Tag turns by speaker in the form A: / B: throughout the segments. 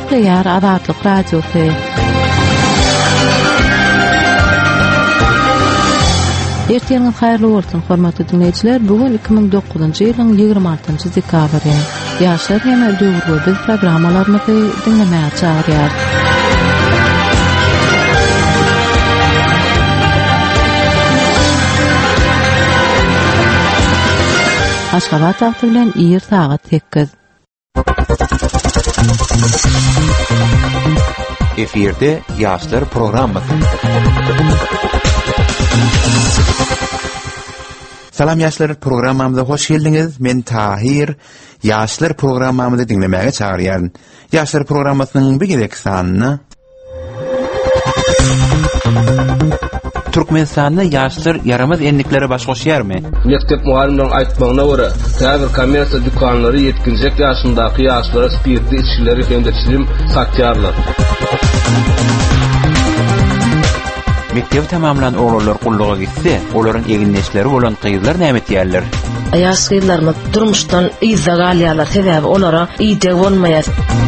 A: Ýar Azatlyk radiosy. Erteniň haýrly bolsun hormatly dinleýijiler. Bugun 2009-njy ýylyň 26-njy dekabry. Ýaşlar hem döwürde biz programmalarymyzy dinlemäge çagyrýar. Aşgabat wagty bilen ýer saat 8.
B: Eferde Ýaşlar programmasy. Salam Ýaşlar programmamyza hoş geldiňiz. Men Tahir. Ýaşlar programmamyzy dinlemäge çagyrýan. Ýaşlar programmasynyň bugünkü sanyny Türkmenistanda ýaşlar yaramaz enliklere baş goşýarmy?
C: Mektep muallimleriň aýtmagyna görä, täzir kommersiýa dükanlary ýetkinjek ýaşyndaky ýaşlara spirtli içkileri hemde çilim satýarlar.
B: Mektep tamamlan oglanlar gulluga gitse, olaryň eginleşleri bolan gyzlar näme diýerler?
D: Ýaş gyzlarmy durmuşdan ýyza galýarlar, sebäbi olara iýde bolmaýar.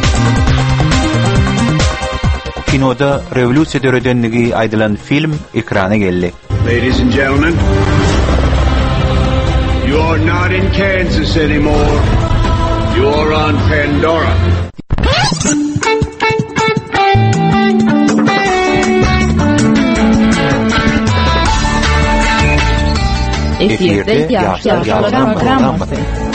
B: Kinoda revolüsiýa döredenligi aýdylan film ekrana geldi.
E: Ladies and gentlemen, you are not in Kansas anymore. You are on Pandora.
A: Eferde Ýaşlar programmasy.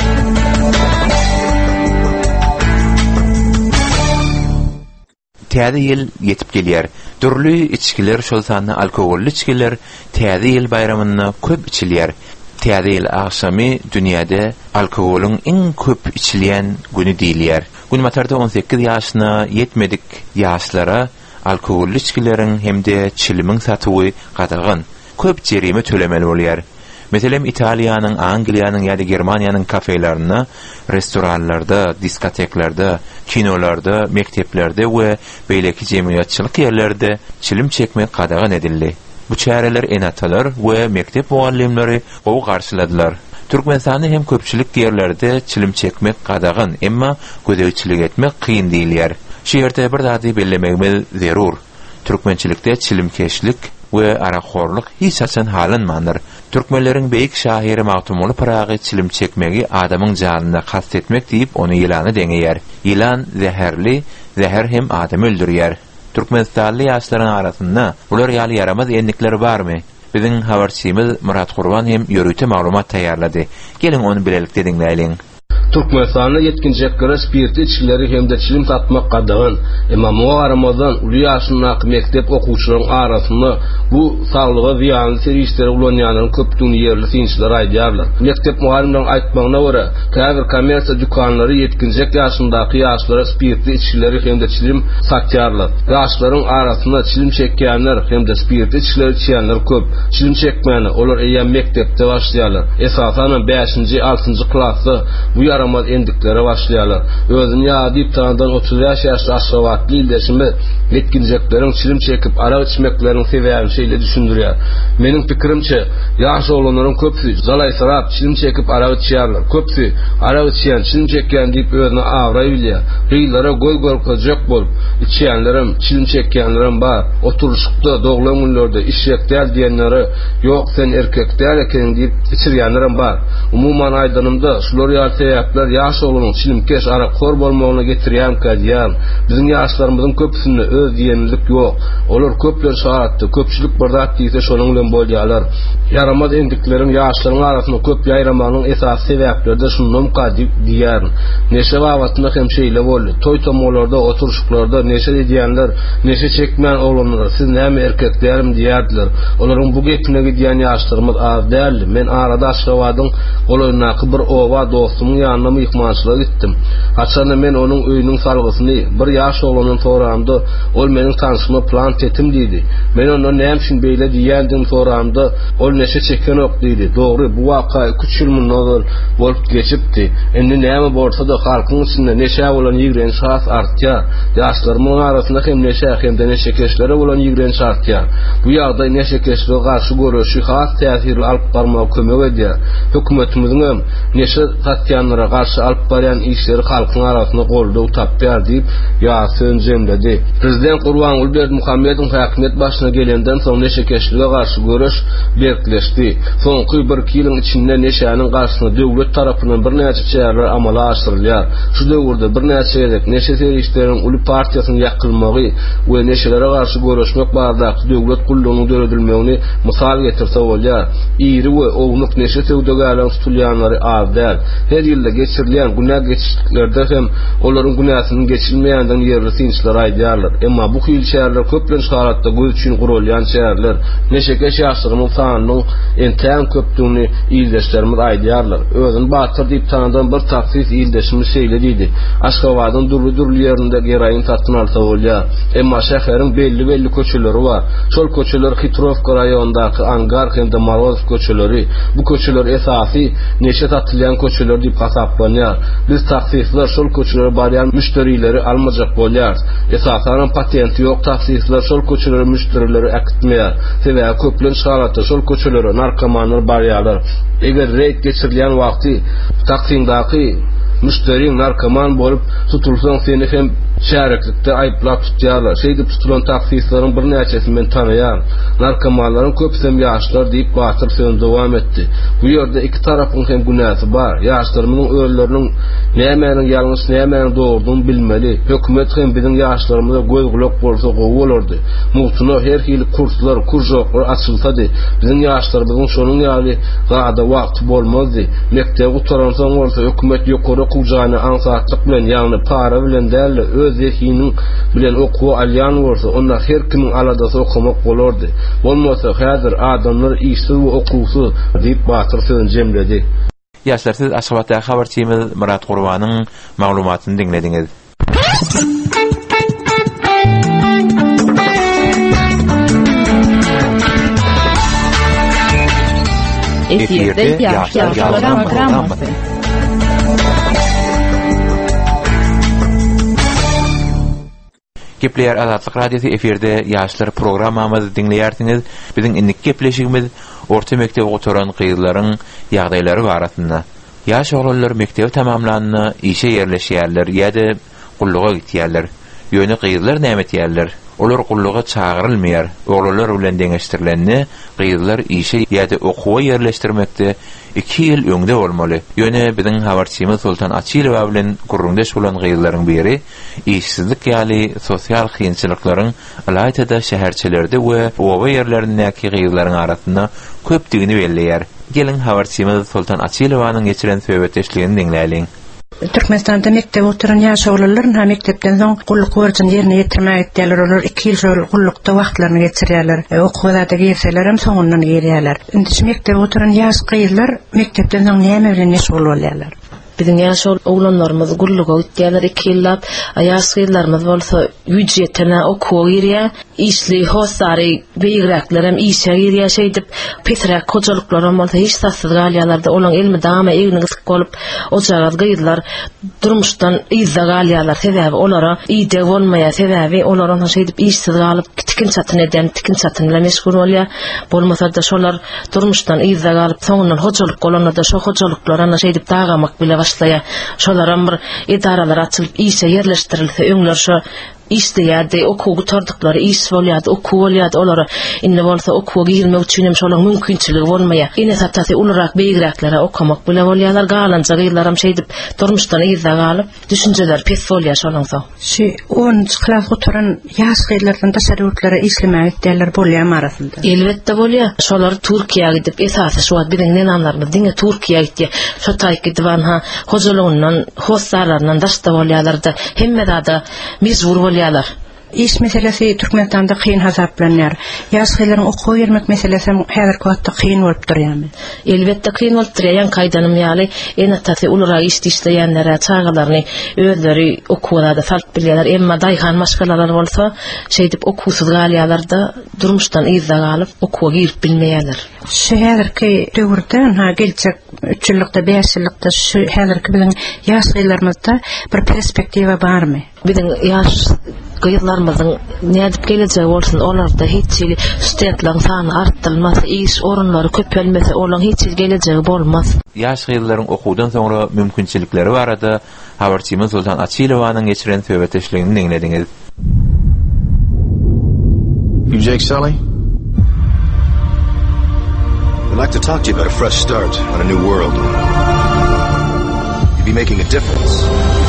B: Täze ýyl ýetip gelýär. Türlü içkiler, şol sanly alkogolly içkiler täze ýyl bayramyna köp içilýär. Täze ýyl akşamy dünýäde alkogolyň iň köp içilýän güni diýilýär. Gün matarda 18 ýaşyna ýetmedik ýaşlara alkogolly içkileriň hemde çilimiň satywy gadagyn. Köp jerime tölemeli bolýar. Meselem Italiýanyň, Angliýanyň ýa-da Germaniýanyň kafelerine, restoranlarda, diskoteklarda, kinolarda, mekteplerde we beýleki jemgyýatçylyk ýerlerde çilim çekmek gadagan edildi. Bu çäreler enatalar we mektep muallimleri gowy garşyladylar. Türkmenistanda hem köpçülik ýerlerde çilim çekmek gadagan, emma gödäwçilik etmek kyn diýilýär. Şeýerde bir zady bellemegmel zerur. Türkmençilikde çilimkeşlik we araxorlyk hiç haçan halanmandyr. Türkmenleriň beýik şahyry Magtumoly Pragy çilim çekmegi adamyň janyna kastetmek diýip ony ýylany deňeýär. Ýylan zäherli, zäher hem adam öldürýär. Türkmenistanly ýaşlaryň arasynda bular ýaly yaramaz enlikleri barmy? Biziň habarçymyz Murat Gurban hem ýörüte maglumat taýýarlady. Gelin ony bilelikde dinleýin.
C: Türkmenistanda yetkinjek gara spirtli içkileri hemde çilim satmak gadagan. Emma muwa Ramazan uly ýaşyndaky mektep okuwçylaryň arasynda bu saglyga ziýanly serişleri ulanýanlaryň köpdüni ýerli synçylar aýdýarlar. Mektep muallimleriň aýtmagyna görä, täzir kommersiýa dükanlary yetkinjek ýaşyndaky ýaşlara spirtli içkileri hemde çilim satýarlar. Ýaşlaryň arasynda çilim çekýänler hemde spirtli içkileri içýänler köp. Çilim çekmäni olar eýen mektepde başlaýarlar. Esasan 5-nji, 6-njy klassda bu yaramaz endiklere başlayalar. Özünü ýadyp tandan 30 ýaşy aşgabatly ildeşimi yetkinjeklerin çilim çekip ara içmeklerini sebäbini şeýle düşündirýär. Meniň pikirimçe, ýaş olanlaryň köpüsi zalaýsarap çilim çekip ara içýärler. Köpüsi ara içýän, çilim çekýän diýip özüni awray bilýär. Hyýlara goý-gorkajak bolup içýänlerim, çilim çekýänlerim bar. Oturuşykda, doglan günlerde işrekdäl diýenleri, ýok sen erkekdäl eken diýip içirýänlerim bar. Umuman aýdanymda şular sebäpler ýaş oglunyň çilimkeş arakor bolmagyna getirýän kadýan. Biziň ýaşlarymyzyň köpüsinde öz diýenlik ýok. Olar köpler şahatdy, köpçülik birdat diýse şonuň bilen bolýarlar. Yaramaz endikleriň ýaşlaryň arasynda köp ýaýramagynyň esas sebäpleri de şundan kadip diýär. Neşe wagtynda hem şeýle boldy. Toý tomolarda, oturuşyklarda neşe diýenler, neşe çekmän oglanlar, siz näme erkeklerim diýärdiler. Olaryň bu gepine gidýän ýaşlarymyz az däl. Men arada Aşgabatyň golaýnaky bir owa dostumyň ýanyna myhmançylyga gitdim. Haçan men onuň öýüniň salgysyny bir ýaş oglanyň soramdy. Ol meniň tanışma plan tetim diýdi. Men ondan näme üçin beýle diýendim soramdy. Ol neşe çeken ok diýdi. Dogry, bu waka 3 ýyl mundan bolup geçipdi. Endi näme bolsa da halkyň içinde neşe bolan ýigren şahs artýar. Ýaşlarymyň arasynda hem neşe hem de neşe keşlere bolan ýigren artýar. Bu ýagda neşe keşlere garşy görüşi has täsirli alyp barmagy kömek edýär. Hökümetimiziň neşe satýanlara sorunlara karşı alıp baren işleri halkın arasında goldaw tapýar diýip ýa-syn jemledi. Prezident Gurbanuly Berdimuhammedow häkimet başyna gelenden soň neşekeşlige karşı görüş berkileşdi. Soňky 1-2 ýylyň içinde neşäniň garşysyna döwlet tarapyndan bir näçe çäreler amala aşyrylýar. Şu döwürde bir näçe edek neşe serişleriň uly partiýasyny ýakylmagy we neşelere karşı görüşmek barada döwlet gullugynyň döredilmegini mysal getirse bolýar. Iri we owluk neşe sewdagärler tutulýanlary az däl. Her ýylda geçirilýän günä geçişliklerde hem olaryň günäsini geçilmeýändiň ýerli synçlar aýdýarlar. Emma bu hyl şäherler köplenç halatda göz üçin gurulýan şäherler. Neşeke şäherçylygynyň sanynyň entäň köpdigini ýyldaşlarymyz aýdýarlar. Özüni batyr diýip tanadan bir taksis ýyldaşymyz şeýle diýdi. Aşgabatyň durly ýerinde geraýyn tatyn alsa bolýar. Emma şäheriň belli köçeleri bar. Şol köçeler Hitrovka raýonundaky Angar hemde Marozov köçeleri. Bu köçeler esasy neşe satylýan köçeler diýip hasaplanýar. Biz taksisler şol köçelere barýan müşterileri almajak bolýar. Esasaň patenti ýok taksisler şol köçelere müşterileri akitmeýär. Sebäbi köplenç halatda şol köçelere narkomanlar barýarlar. Eger reýt geçirilýän wagty taksingdaky müşteri narkoman bolup tutulsaň seni hem şäherlikde aýplap tutýarlar. Şeýdip tutulan taksislaryň bir näçesini men tanýar. Narkomanlaryň köpsem ýaşlar diýip batyr söň dowam etdi. Bu ýerde iki tarapyň hem günäsi bar. Ýaşlarymyň öýleriniň nämäniň ýalňyş nämäniň dogrudyny bilmeli. Hökümet hem biziň ýaşlarymyza göz gulak bolsa gowy bolardy. Muhtuny her hili kurslar, kurjoklar açylsady. Biziň ýaşlarymyň şonuň ýaly gada wagt bolmazdy. Mekdep gutaransaň bolsa hökümet ýokary kujagyny ansatlyk bilen ýagny para bilen däl öz zehiniň bilen okuw alýan bolsa, onda her kimiň aladasy okumak bolardy. Bolmasa häzir adamlar işsiz we okuwsuz diýip batyr söň jemledi.
B: Ýaşlar, siz Aşgabatda habarçymyz Murat Gurbanyň maglumatyny dinlediňiz.
A: Efirde ýaşlar programmasy.
B: Gepleýär Azatlyk radiosu efirde ýaşlar programmamyzy dinleýärsiňiz. Biziň indik gepleşigimiz orta mekdep oturan gyýylaryň ýagdaýlary barasynda. Ýaş oglanlar mekdep tamamlanyny işe ýerleşýärler ýa-da gulluga gitýärler. Ýöne gyýylar näme etýärler? Olar gulluga çağırylmaýar. Oglanlar bilen deňeşdirilenni gyýylar işe ýa-da okuwa ýerleşdirmekde 2 ýyl öňde bolmaly. Ýöne biziň habarçymyz Sultan Açylow bilen gurrundaş bolan gyýylaryň biri işsizlik ýaly sosial kynçylyklaryň alaýda şäherçilerde we owa ýerlerindäki gyýylaryň arasynda köpdigini belleýär. Gelin habarçymyz Sultan Açylowanyň geçiren söhbetleşigini dinläýin.
F: Türkmenistanda mektep oturan ýaş oglanlar hem mektepden soň gulluk borjyny ýerine ýetirmäge etdiler. Olar 2 ýyl şol gullukda wagtlaryny geçirýärler. Okuwda girseler hem soňundan girýärler. Indi şu mektep oturan ýaş gyýylar mektepden soň näme bilen meşgul bolýarlar?
D: Bizim ýaş oglanlarymyz gulluga gitýärler 2 ýyllap, ýaş gyýylarymyz bolsa ücretine okuwa girýär, işli hosary beýgräklerem işe girýär şeýdip petrak kojalyklarym bolsa hiç sasyz galýarlarda olaň elmi dama egni gysık bolup ojagat gyýylar durmuşdan izza galýarlar. Sebäbi olara ýyde bolmaýar, sebäbi olaryň şeýdip işsiz galyp tikin satyn eden, tikin satyn bilen meşgul bolýar. Bolmasa da şolar durmuşdan izza galyp soňundan hojalyk bolanda şo hojalyklarana şeýdip dagamak bile başlaýar. Şolaram bir idaralar açylyp işe ýerleşdirilse öňler şo İsteyädi, okuw gutardyklary iş bolýardy, okuw bolýardy, olara indi bolsa okuwa girmek üçin hem şolaň mümkinçiligi bolmaýar. Ine satysy ulyrak beýgräklere okumak bilen bolýarlar, galanja gyýylaram şeýdip durmuşdan ýyza galyp, düşünjeler pes bolýar şolaň soň.
F: Şu 10 klas oturan ýaş gyýylardan taşerutlary işlemäge etdiler bolýarmy arasynda?
D: Elbetde bolýar. Şolar Türkiýeге gidip esasy şu wagt biziň nenanlarymyz diňe Türkiýeге gitdi. Şo taýky diwan ha hojalygyndan, hostarlaryndan daşda bolýarlar-da. Hemme da mezbur bolýarlar.
F: İş meselesi Türkmenistanda kıyın hasaplanýar. Ýaş gyýylaryň okuw bermek meselesi häzirki wagtda kıyın bolup durýarmy?
D: Elbetde kıyın bolup durýar. Kaýdanym ýaly enatysy ulara işleýänlere çağalaryny özleri okuwlarda salt bilýärler. Emma daýhan maşgalalar bolsa şeýdip okuwsuz galýarlarda durmuşdan ýyza galyp okuwa girip bilmeýärler.
F: Şu häzirki döwürde geljek 3 ýyllikda 5 ýyllikda şu häzirki biziň ýaş gyýylarymyzda bir perspektiwa barmy?
D: Biziň ýaş Gıylarımızın nädip geleceği bolsun, olarda hiç ýyly studentlaryň sany artdyrylmasa, iş oranlary köpelmese, olaň hiç ýyl geleceği bolmaz.
B: Ýaş gyýyllaryň okuwdan soňra mümkinçilikleri barada habarçymyz Sultan Açylowanyň geçiren söhbetleşigini dinlediňiz.
G: You Jake Sully? I'd like to talk to you about a fresh start on a new world. You'd be making a difference.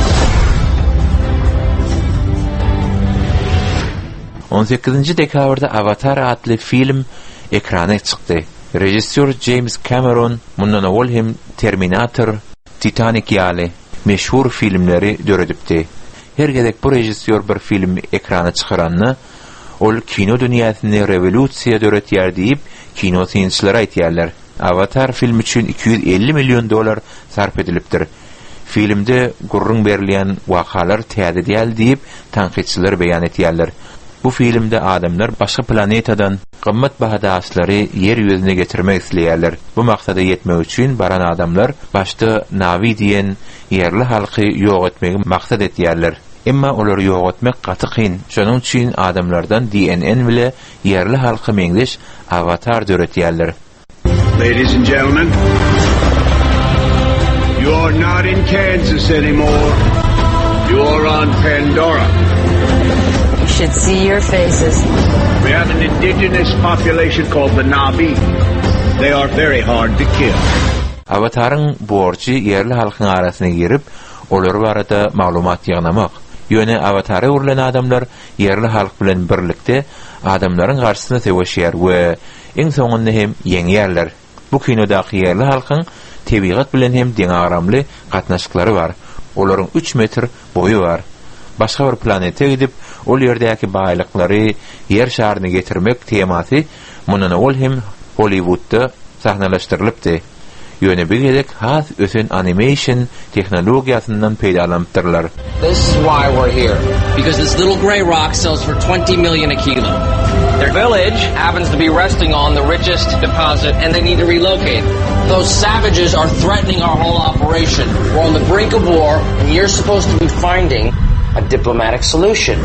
B: On 8-nji dekabrda Avatar adly film ekrana çykdy. Rejissor James Cameron mundan awal hem Terminator, Titanic ýaly meşhur filmleri döredipdi. Her gedek bu rejissor bir film ekrana çykaranyny ol kino dünýäsini revolýusiýa döretýär diýip kino synçyları aýtýarlar. Avatar film üçin $250 milyon sarf edilipdir. Filmde gurrun berilýän wakalar täze diýil diýip tanqidçiler beýan etýärler. Bu filmde adamlar başga planetadan gymmat bahada aslary yer ýüzüne getirmek isleýärler. Bu maksada ýetmek üçin baran adamlar başda Navi diýen yerli halky ýok etmegi maksat etýärler. Emma olar ýok etmek gaty kyn. Şonuň üçin adamlardan DNA bile yerli halky meňdeş avatar döretýärler.
E: Ladies and gentlemen, you are not in Kansas anymore. You are on Pandora.
H: You should see your faces.
E: We have an indigenous population called the Navi. They are very hard to kill.
B: Avatarın borçy yerli halkyň arasyna girip, olar barada maglumat ýygnamak. Ýöne avatary urlan adamlar yerli halk bilen birlikde adamlaryň garşysyna teweşýär we iň soňunda hem ýeňýärler. Bu kinodaky yerli halkyň tebigat bilen hem deň aramly gatnaşyklary bar. Olaryň 3 metr boyu bar. Başga bir planete gidip ol ýerdäki baýlyklary yer şaryna getirmek temasy mundan ol hem Hollywoodda sahnalaşdyrylypdy. Ýöne bir gedek has ösen animation tehnologiýasyndan peýdalanýarlar.
I: This is why we're here. Because this little gray rock sells for $20 million a kilo. Their village happens to be resting on the richest deposit and they need to relocate. Those savages are threatening our whole operation. We're on the brink of war and you're supposed to be finding a diplomatic solution.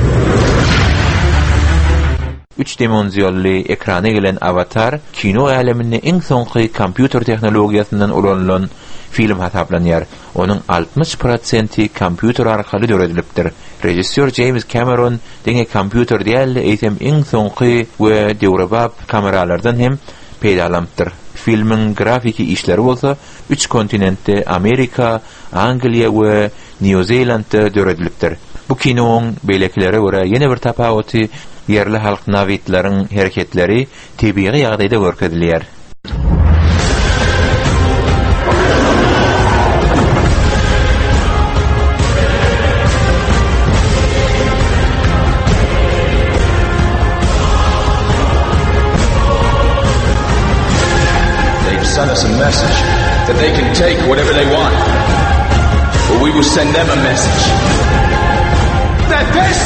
B: 3 dimensiyonly ekrana gelen Avatar kino aleminde iň soňky kompýuter tehnologiýasyndan ulanylan film hasaplanýar. Onuň 60% kompýuter arkaly döredilipdir. Rejissor James Cameron deňe kompýuter diýil eýsem iň soňky we dewrebap kameralardan hem peýdalanýar. Filmin grafiki işleri bolsa 3 kontinentde Amerika, Angliýa we New Zealandda döredilipdir. Bu kinoň beýlekilere görä ýene bir tapawaty yerli halk navitlaryň hereketleri tebii ýagdaýda görkezilýär.
G: They've sent us a message that they can take whatever they want. But we will send them a message that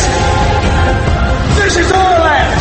G: this is our land.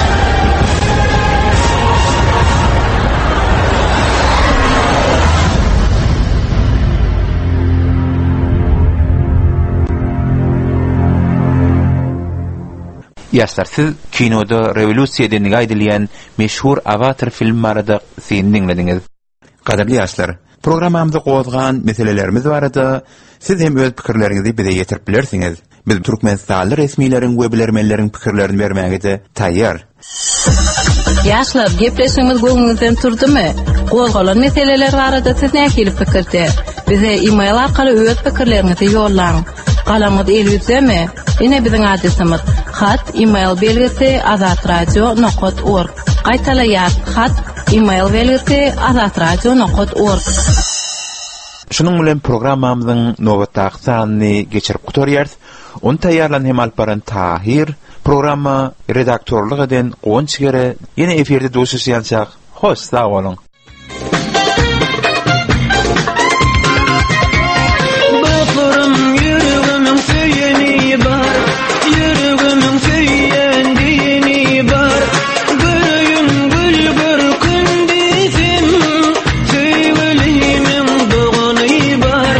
B: Ýaşlar, siz kinoda revolýusiýa denigi aýdylýan meşhur Avatar filmlerinde seni dinlediňiz. Gaderli ýaşlar, programmamyzda gozgan meselelerimiz barada siz hem öz pikirleriňizi bize ýetirip bilersiňiz. Biz Türkmenistanly resmiýetiň we bilermenleriň pikirlerini bermäge taýýar.
A: Ýaşlar, gepleşmemiz goňuňyzdan turdymy? Gozgalan meseleler barada siz näme pikirde? Bize e-mail arkaly öz pikirleriňizi ýollaň. Galamyz elbizemi? Ine biziň adresimiz hat e-mail belgisi azatradio.org. Gaýtalaýar hat e-mail belgisi azatradio.org.
B: Şunun bilen programmamyzyň nowatdaky sanyny geçirip gutarýarys. Onu taýýarlan hem alparan Tahir, programma redaktorlyk eden Gonçgere ýene eferde doşuşýançak. Hoş, sag bolun.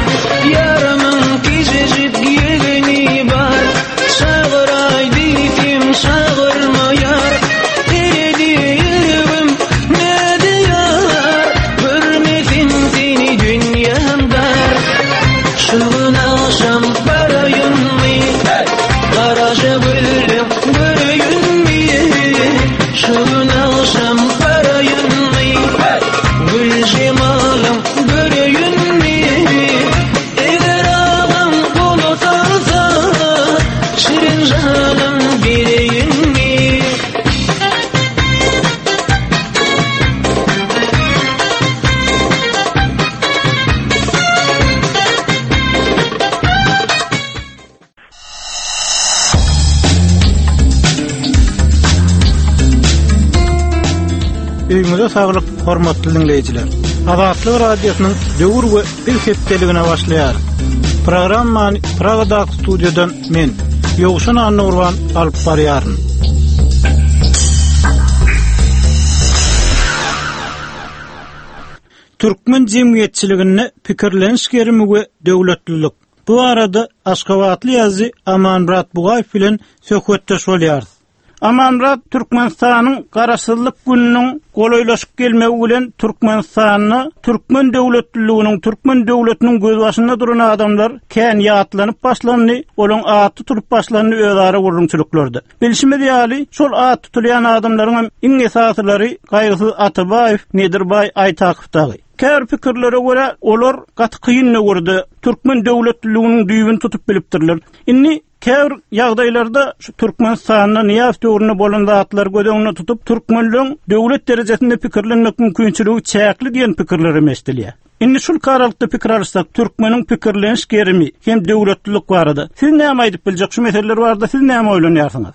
J: Yarımın kişicik yegini var, çağıray bir Radio sağlık hormatly dinleyijiler. Azatlyk radiosynyň döwür we bir hepdeligine başlaýar. Programmany Pragada studiodan men Ýogşan Annurwan alyp barýaryn. Türkmen jemgyýetçiligine pikirleniş gerimi we döwletlilik. Bu arada Aşgabatly ýazy Amanrat Bugaýew bilen söhbetdeş bolýar. Amanrat Türkmenistanyň garaşsyzlyk gününiň golaýlaşyp gelmegi bilen Türkmenistanyny Türkmen döwletliginiň Türkmen döwletiniň göz başynda duran adamlar kän ýatlanyp başlany, olaň aty tutup başlany özleri gurrunçylyklardy. Bilişime diýeli, şol aty tutulýan adamlaryň iň esaslary Gaýrysy Atabaýew, Nedirbay Aýtakow. Kär pikirlere göre olar gaty kıyynly gördi. Türkmen döwletliginiň düýbini tutup bilipdirler. Inni kär ýagdaýlarda şu Türkmenistanyň niýaf döwrüne bolan zatlar gödeňine tutup Türkmenliň döwlet derejesinde pikirlenmek mümkinçiligi çäkli diýen pikirleri mesdilýär. Inni şol karalykda pikir alsak Türkmeniň pikirleniş gerimi hem döwletlilik barada. Siz näme aýdyp biljek şu meseleler barada siz näme oýlanýarsyňyz?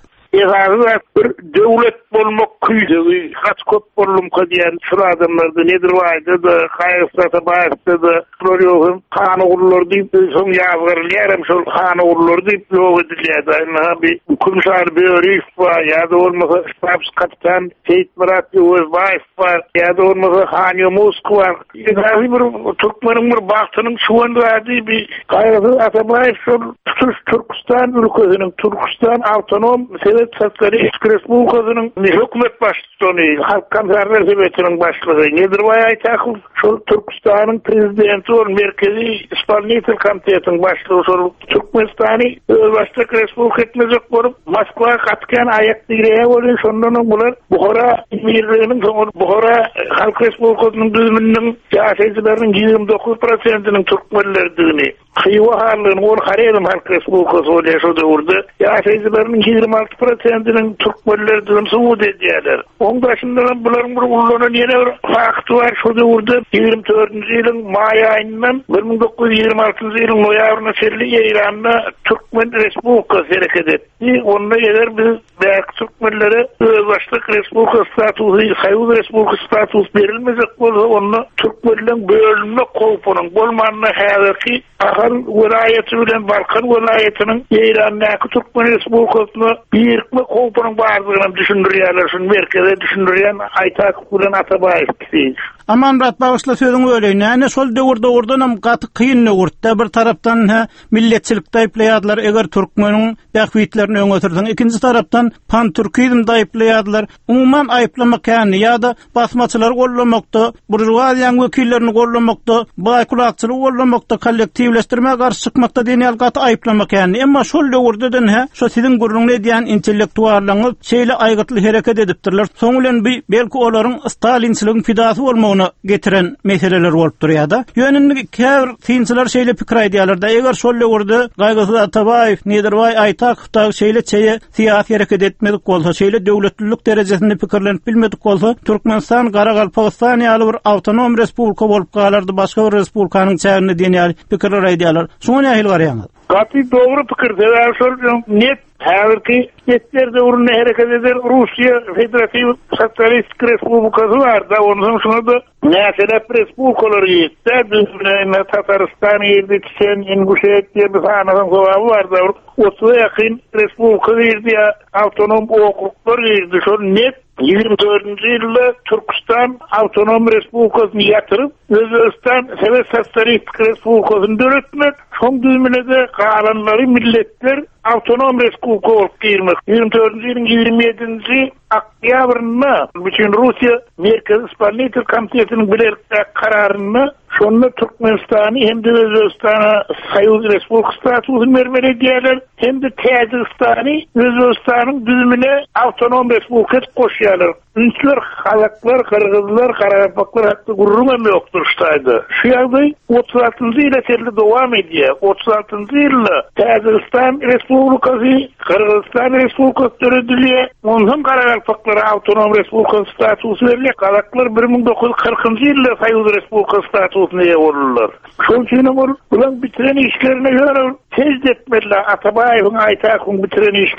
K: Bir döwlet bolmak küýdügi, haç köp bolum diýen şu adamlarda nedir waýdy da, Gaýrysy Baýatda Floriohum hany urlar diýip soň ýazgyrlar, şol hany urlar diýip ýok edilýär. Bir kumşar beýrik bar, ýa-da bolmasa stabs kapitan Seyit Murat Ýöwbaýew bar, ýa-da bolmasa Hany Moskwa. Bir Türkmeniň bir bagtynyň şuwandady bir Gaýrysy Atabaýew şol Türkistan ülkesiniň Türkistan awtonom Sovet Respublikasynyň hökümet başçysyny, halk konserler sebetiniň başlygy Nedirbay Aýtakow, şol Türkistanyň prezidenti ol merkezi isparnitel komitetiň başlygy şol Türkmenistany başlyk respublika etmejek bolup Moskwa gatgan aýak diýýär bolan şondan bular Buhara emirliginiň Buhara halk respublikasynyň düzüminiň ýaşaýjylarynyň 29%-iniň türkmenlerdigini Xywa halyny ol Harelim halk respublikasy bolýar urdy. Ýaşaýjylarynyň 26%-iniň türkmenlerdigini suwud edýärler. Oň başyndan bularň bir ullanan ýene bir fakty bar şurda urdy. 24-nji ýylyň maý aýyndan 1926-njy ýylyň noýabryna çelli Eýranda Türkmen Respublikasy hereket etdi. Onda ýeler biz bäk türkmenlere başlyk respublika statusy, Haýwy respublika statusy berilmejek bolsa, onda türkmenliň bölünme gowpunyň bolmanyna häzirki Ahal vilayeti bilen Balkan vilayetiniň Eýrandaky Türkmen Respublikasyna birikme gowpunyň bardygyny düşündirýärler, şunu merkeze düşündirýän Aýtakow bilen Atabaýew.
J: Amanrat bagysla sözüň öleýin. Näme şol döwürde ordanam gaty kıyynly urtda bir tarapdan milletçilikde aýplaýarlar, eger türkmeniň dähwitlerini öňe ötürsen, ikinji tarapdan pan-türkizm aýplaýarlar. Umuman aýplamak ýani ýa-da basmaçylar gollamakda, burjuwaziýanyň wekillerini gollamakda, baýkulakçylyk gollamakda, kollektivleşdirmäge garşy çykmakda diýen gaty aýplamak ýani. Emma şol döwürden şo siziň gurrunly diýen intellektuallaryň şeýle aýgytly hereket edipdirler. Soň bilen belki olaryň Stalinçiligiň fidasy bolmagyna getiren meseleler bolup durýar-da. Ýönünde kär tinçiler şeýle pikir aýdýarlar da, eger şol döwürde Gaýrysy Atabaýew, Nedirbay Aýtakow şeýle çeýe siýasy hereket etmedik bolsa, şeýle döwletlilik derejesinde pikirlenip bilmedik bolsa, Türkmenistan Garagalpakstan ýaly bir awtonom respublika bolup galardy, başga bir respublikanyň çägine diýen pikirler aýdýarlar. Şoňa nähil garýaňyz?
K: Gaty dogry pikir, şol net häzirki yetlerde urunna hereket eder Russiýa Federativ Sosialistik Respublikasy bar da, onuň şuna da näsele respublikalary ýetdi. Tataristan, Ýerdeçen, Ingusetiýa bir hanadan sowaby bar da, 30 ýakyn respublika ýerdi, awtonom okruglar ýerdi. Şol net 24-nji ýylda Türkistan Awtonom Respublikasyny ýatyryp, Özbekistan Sovet Sosialistik Respublikasyny döretmek, şoň düzümine de galanlary milletler Awtonom Respublika bolup girmek. 24-nji ýylyň 27-nji oktýabrynda bütün Russiýa Merkezi isparnitel komitetiniň bilerlikde kararyny şonda Türkmenistany hem de Özbekistana Haýwy respublika statusyny bermeli diýerler, hem de Täjikistany Özbekistanyň düzümine awtonom respublika goşýarlar. Ünsler, halaklar, kırgızlar, karayapaklar hakkı gururmam yoktur ştaydı. Şu ýagdaý 36-njy ýyla terli dowam edýär. 36-njy ýylda Täjikistan Respublikasy, Kırgızstan Respublikasy töredilýär. Ondan karayapaklara awtonom respublika statusy berilýär. Halaklar 1940-njy ýylda Haýwy respublika statusyna ýa bolurlar. Şol üçin bulan bitiren işlerine göre tez etmeli. Atabaýewiň Aýtakowyň bitiren işlerini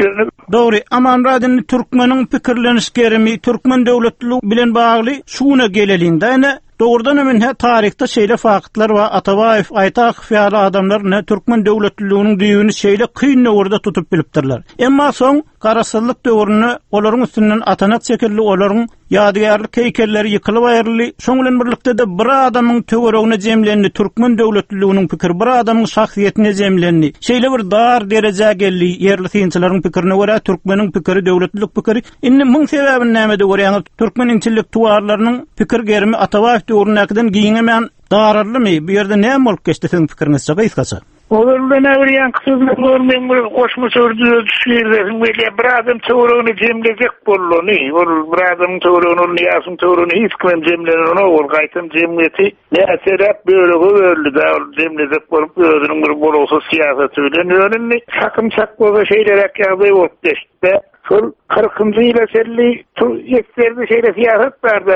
J: Dogry, Amanradyn Türkmeniň pikirlenişgerimi Türkmen döwletligi bilen bagly şuna gelelinde doğrudan hemen tarihte şeyle faktlar ve Atabayev, Aytakov ýaly adamlar ne Türkmen döwletliginiň düýüni şeyle kıyınla orada tutup bilipdirler. Emma soň garasyllyk döwrüne olaryň üstünden atanat şekilli olaryň ýadygarlyk heykelleri ýykylyp aýrly. Şoň bilen birlikde de bir adamyň töweregine jemlenli Türkmen döwletliginiň pikir bir adamyň şahsiýetine jemlenli. Şeýle bir dar derejä geldi ýerli synçylaryň pikirine görä Türkmeniň pikiri döwletlik pikiri. Indi muň sebäbini näme görýäňiz? Türkmen intellektuallarynyň pikir gerimi Atabayev döwrünäkden giňemen dararlymy? Bu ýerde näme bolup geçdi seň pikirinizçe gaýsgaça?
K: Olurda näwriýän kysymyk görmeň bir goşma söwrüde düşýärler. Böyle bir adam töweregine jemlejek bolýany. Ol bir adam töweregine ýasyň töweregine hiç kim jemlenen ol gaýtym jemgyýeti. Näçerap böyle görüldi da jemlejek bolup özüniň bir bolosy siýasaty bilen öňünde sakymçak bolan şeýlerek ýaly bolup geçdi. Şol 40-njy ýyla çelli ýetlerdi şeýle siýasat barda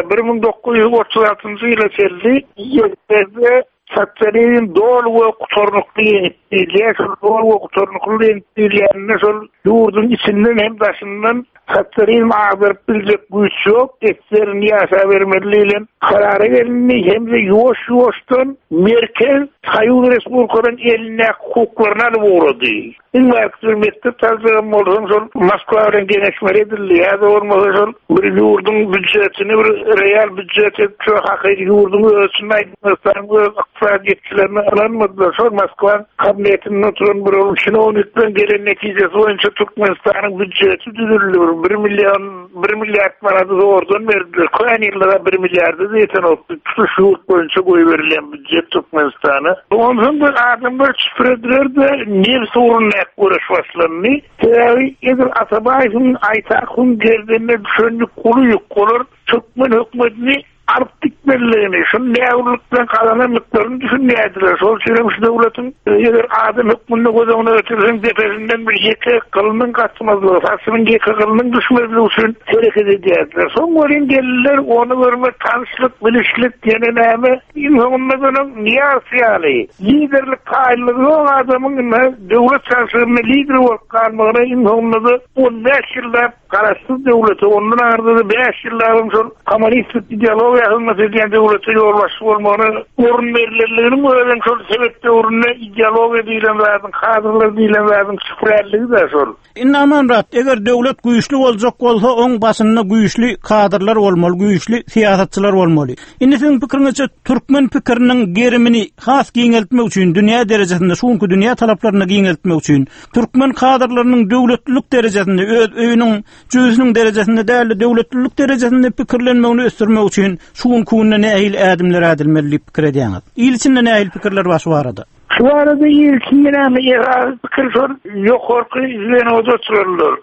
K: 1936-njy ýyla çelli ýetlerdi Satçaryň dol we gutornukly ýetdiler, dol we gutornukly ýetdiler, şol ýurdun içinden hem daşyndan Satçaryň agyryp biljek güýç ýok, etlerini ýaşa bermeliler. Karary geldi hemde ýoş-ýoşdan merkez Haýyr Respublikadan eline hukuklaryny alyp urdy. Üniversite mektep taýdan bolýan şol Moskwadan geňeşme edildi. Ýa-da bolmasa bir ýurdun büdjetini bir real büdjet etdi, hakyky ýurdun ölçüsini aýdymysan, iqtisadiýetçilerini alanmadylar. Şol Moskwa kabinetinde oturan bir şinownikden gelen netijesi boýunça Türkmenistanyň büdjeti düzüldü. 1 milyard manat ordan berdiler. Koýan ýyllara 1 milliardy ýeten oldu. Şu ýurt boýunça goýup berilen büdjet Türkmenistana. Ondan bir adamlar çypyrdylar da nefsi urunnak uğraş başlandı. Edir Atabayewiň Aytakowyň gerdine düşenlik kulu ýok bolar. Türkmen hökümetini alıp dikmeliligini, şu näwrlikden kazananlyklaryny düşünýärdiler. Şol üçin şu döwletiň eger adam hökmünde gözüne götürsen tepesinden bir ýeke kılınyň gaçmazlygy, fasynyň ýeke kılınyň düşmezligi üçin hereket edýärdiler. Soň bolan geldiler, onu görmek, tanışlyk, bilişlik ýene näme? Ýa-da niýasy liderlik gaýlygy o adamyň döwlet çarşygyna lider bolup galmagyna ýa-da 15 ýyllar garaşsyz döwleti, ondan ardy 5 ýyllar şol kommunistik ideologiýa hizmet edýän döwlete ýolbaşy bolmagyny urun berilirligini ölen şol sebepde urunna ideologiýa diýilen wagtyň, kadrlar diýilen wagtyň süpürligi de şol.
J: Amanrat, eger döwlet güýçli boljak bolsa, oň başynda güýçli kadrlar bolmaly, güýçli siýasatçylar bolmaly. Indi seň pikiriňizçe Türkmen pikiriniň gerimini has giňeltmek üçin, dünýä derejesinde, şuňky dünýä talaplaryna giňeltmek üçin, Türkmen kadrlarynyň döwletlilik derejesinde, öz öýüniň, jüzüniň derejesinde däl, döwletlilik derejesinde pikirlenmegini ösdürmek üçin şuňky nähil ädimler ädilmeli pikir edýäňiz. İlçinde nähil pikirler baş barada.
K: Şu arada ilkinde näme pikir şol ýokarky izlenen otururlar.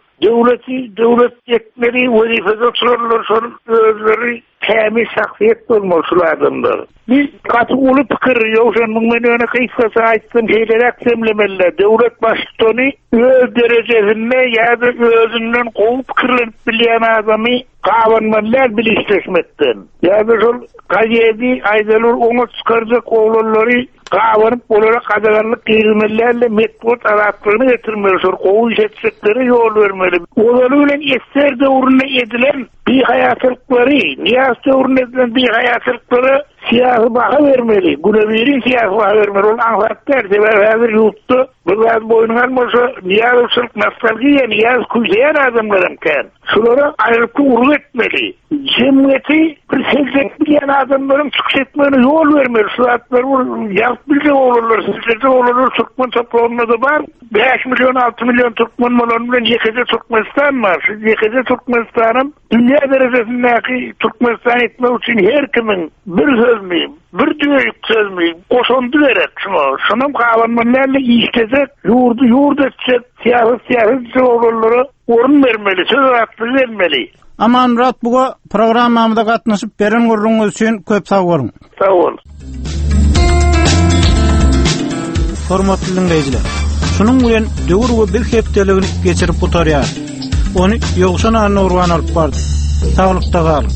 K: Devlet yetmeli wezifede otururlar, şol özleri tämiz şahsiýet bolmaly şu adamlar. Biz gaty uly pikir ýok, men öňe kysgaça aýtdym, şeýler aksemlemeliler. Devlet başçyny öz derejesinde ýa-da özünden gowy pikirlenip bilýän adamy gawanmalar bilişleşmekden. Ýa-da şol gaýedy aýdalary oňa çykarjak oglary gawanyp olara kadagarlyk girmelerle metbut araklaryny getirmeli, şol gowy şetsekleri ýol bermeli. Olary bilen eser döwrüne edilen bir haýatlyklary, niýas döwrüne edilen bir haýatlyklary siyasi baha vermeli. Günebirin siyasi baha vermeli. Onu anlatlar. Sebebi hazır yurttu. Biraz boynun almasa niyaz usuluk nostalgiye, niyaz kuysayan adamlarımken. Şulara ayrıklı urul etmeli. Cemiyeti bir secdekleyen adamların çıkış etmeni yol vermeli. Şuatlar yalt bilge olurlar, sizlerde olurlar. Türkmen toplumunda da var. 5 milyon, 6 milyon Türkmen malonuyla yekece Türkmenistan var. Siz yekece Türkmenistan'ın dünya derecesindeki Türkmenistan etmek için her kimin bir söz müyüm, bir düğüyük söz müyüm, koşondu verek şunu. Şunun kavanmanlarla işleyecek, yurdu edecek, siyasi olurları orun vermeli, söz hakkı vermeli.
J: Amanrat, buga programmamda katnaşıp beren gurrunuz için köp sağ olun.
K: Sağ olun.
J: Hormatly dinleyijiler, şunun bilen döwür we bir hepdeligini geçirip oturýar. Onu ýogşan anna urgan alyp bardy. Sağlykda galyň.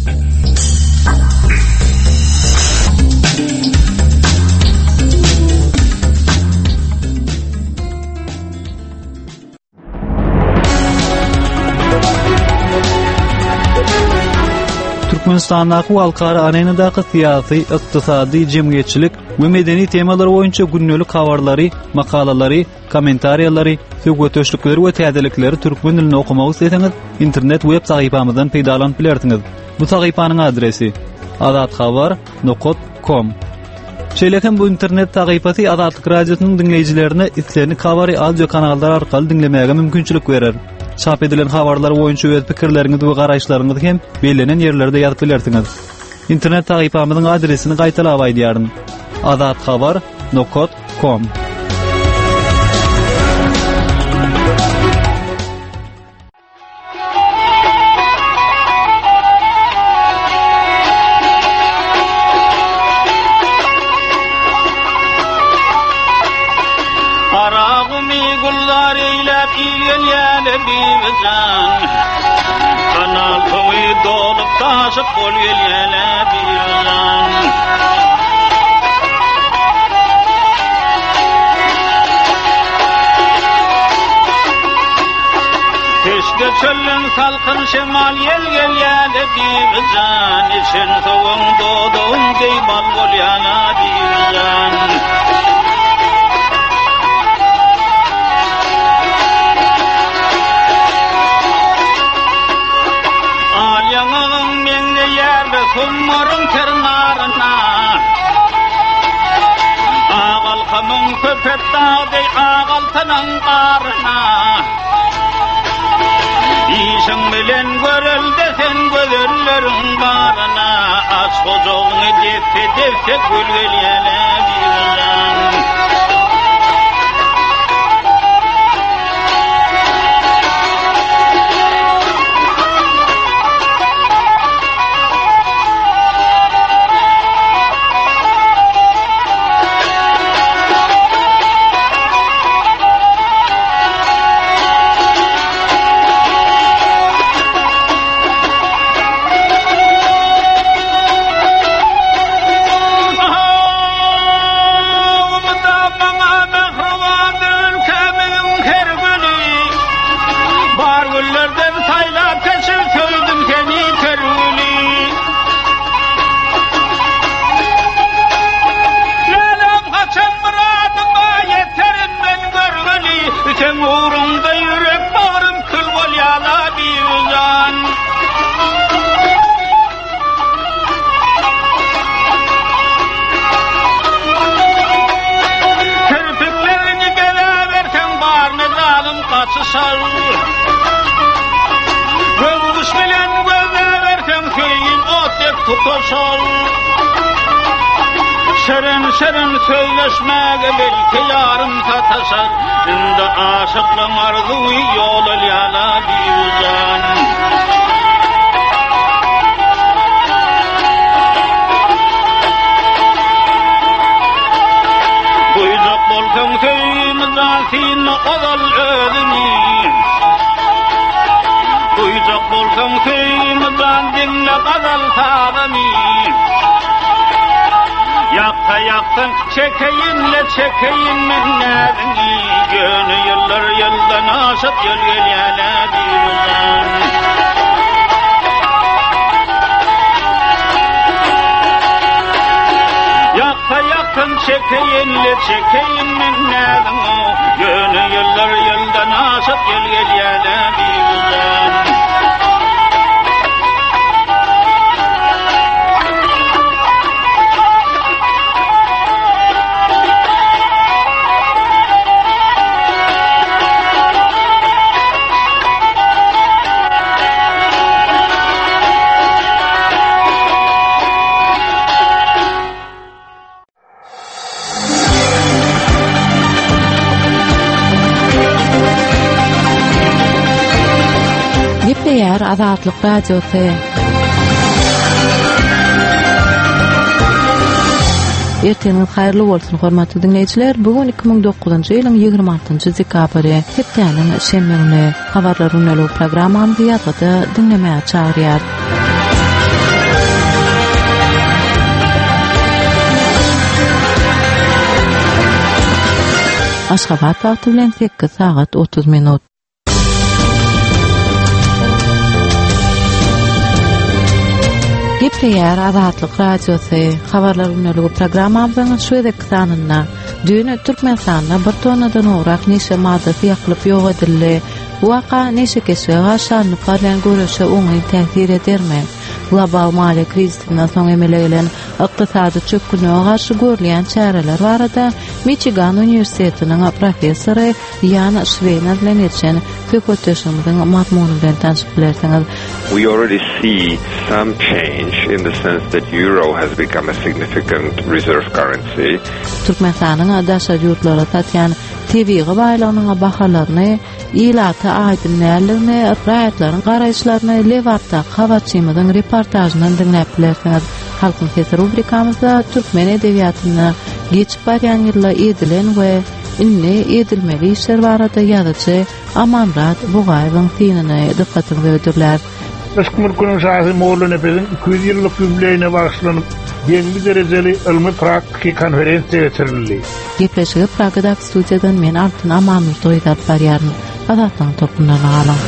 L: Türkmenistandaky walkara arenadaky syýasy, ykdysady, jemgyýetçilik we medeni temalar boýunça günnelik habarlary, makalalary, kommentariýalary, söhbetleşikleri we täzelikleri türkmen dilinde okumagy isteseňiz, internet web sahypamyzdan peýdalanyp bilersiňiz. Bu sahypanyň adresi azatxabar.com. Şeýlekem bu internet sahypasy Azatlyk radiosynyň dinleýijilerine islerini habary audio kanallar arkaly dinlemäge mümkinçilik berer. Çap edilen habarlar boýunça öz pikirleriňizi we garaşlaryňyzy hem belenen ýerlerde ýazyp bilersiňiz. İnternet sahypamyzyň adresini gaýtalap aýdýaryn. azatxabar.com.
M: Kanal koyu dolup taşıp kol yelene diyorlar. Keşke çölün salkın şemal yel yele diyorlar. İçin soğun doğduğun deybal kol yana diyorlar. Kummarın tırnarına Ağal kamın köpet dağday ağal tanın qarına İşin bilen görülde sen gözürlerin barına Aç kozoğunu defte gülgelyele diyorlar. Şerin söyleşmege belki yarım sataşar Indi aşıklığın arzuyu yol yana diyorlar. Duyacak bolkan köyümüzden sinne odal ödünü Duyacak bolkan köyümüzden dinle kadal sağlamı Yaktın çekeyim minnerini Gönü yıllar yıldan aşıp yölgelyele diyorlar. Yaktın çekeyim minnerini Gönü yıllar yıldan aşıp yölgelyele diyorlar.
A: Ýer Azatlyk radiosy. Erteniň haýrly bolsun hormatly dinleýijiler. Bugun 2009-njy ýylyň 26-njy dekabry, hepdeniň şemberni habarlar unaly programmamyzy ýa-da dinlemäge çagyrýar. Aşgabat wagty bilen 8 saat 30 minut. Gepleyer Azatlyk Radiosu habarlar ünlügi programmamyzyň şu edeksanynda düýne Türkmenistanda bir tonnadan urak neşe maddasy ýakylyp ýok edildi. Bu waka neşe kesige gaşanyp barlan görüşe oňy täsir edermi? Global maliýe krizisinden soň emele gelen ykdysady çöküntüne garşy görülen çäreler barada Michigan Üniversitetiniň professory Jan Schweiner bilen etjen köpöteşimden mazmuny bilen tanışyp bilersiňiz.
N: We already see some change in the sense that euro has become a significant reserve currency.
A: Türkmenistanyň adaşa ýurtlara satýan TV gaýlarynyň bahalaryny ilata aýdynlygynä, raýatlaryň garaýşlaryny Lewarta habarçymyň reportajyndan dinläp bilersiňiz. Halkyň sesi rubrikamyzda türkmen edebiýatyna geçip barýan ýyllar edilen we inni edilmeli işler barada ýazyjy Amanrat Bugaýewiň synine dikkatini ödürler.
K: Eskmurkunun şahsi Moğolun Efes'in 200 yıllık yübileyine başlanıp birinci dereceli ilmi Prag konferansiya geçirildi.
A: Gepleşigi Prag'daki studiyadan men Altyn Amanurt oýdap barýaryn. Adatlyň topundan alan.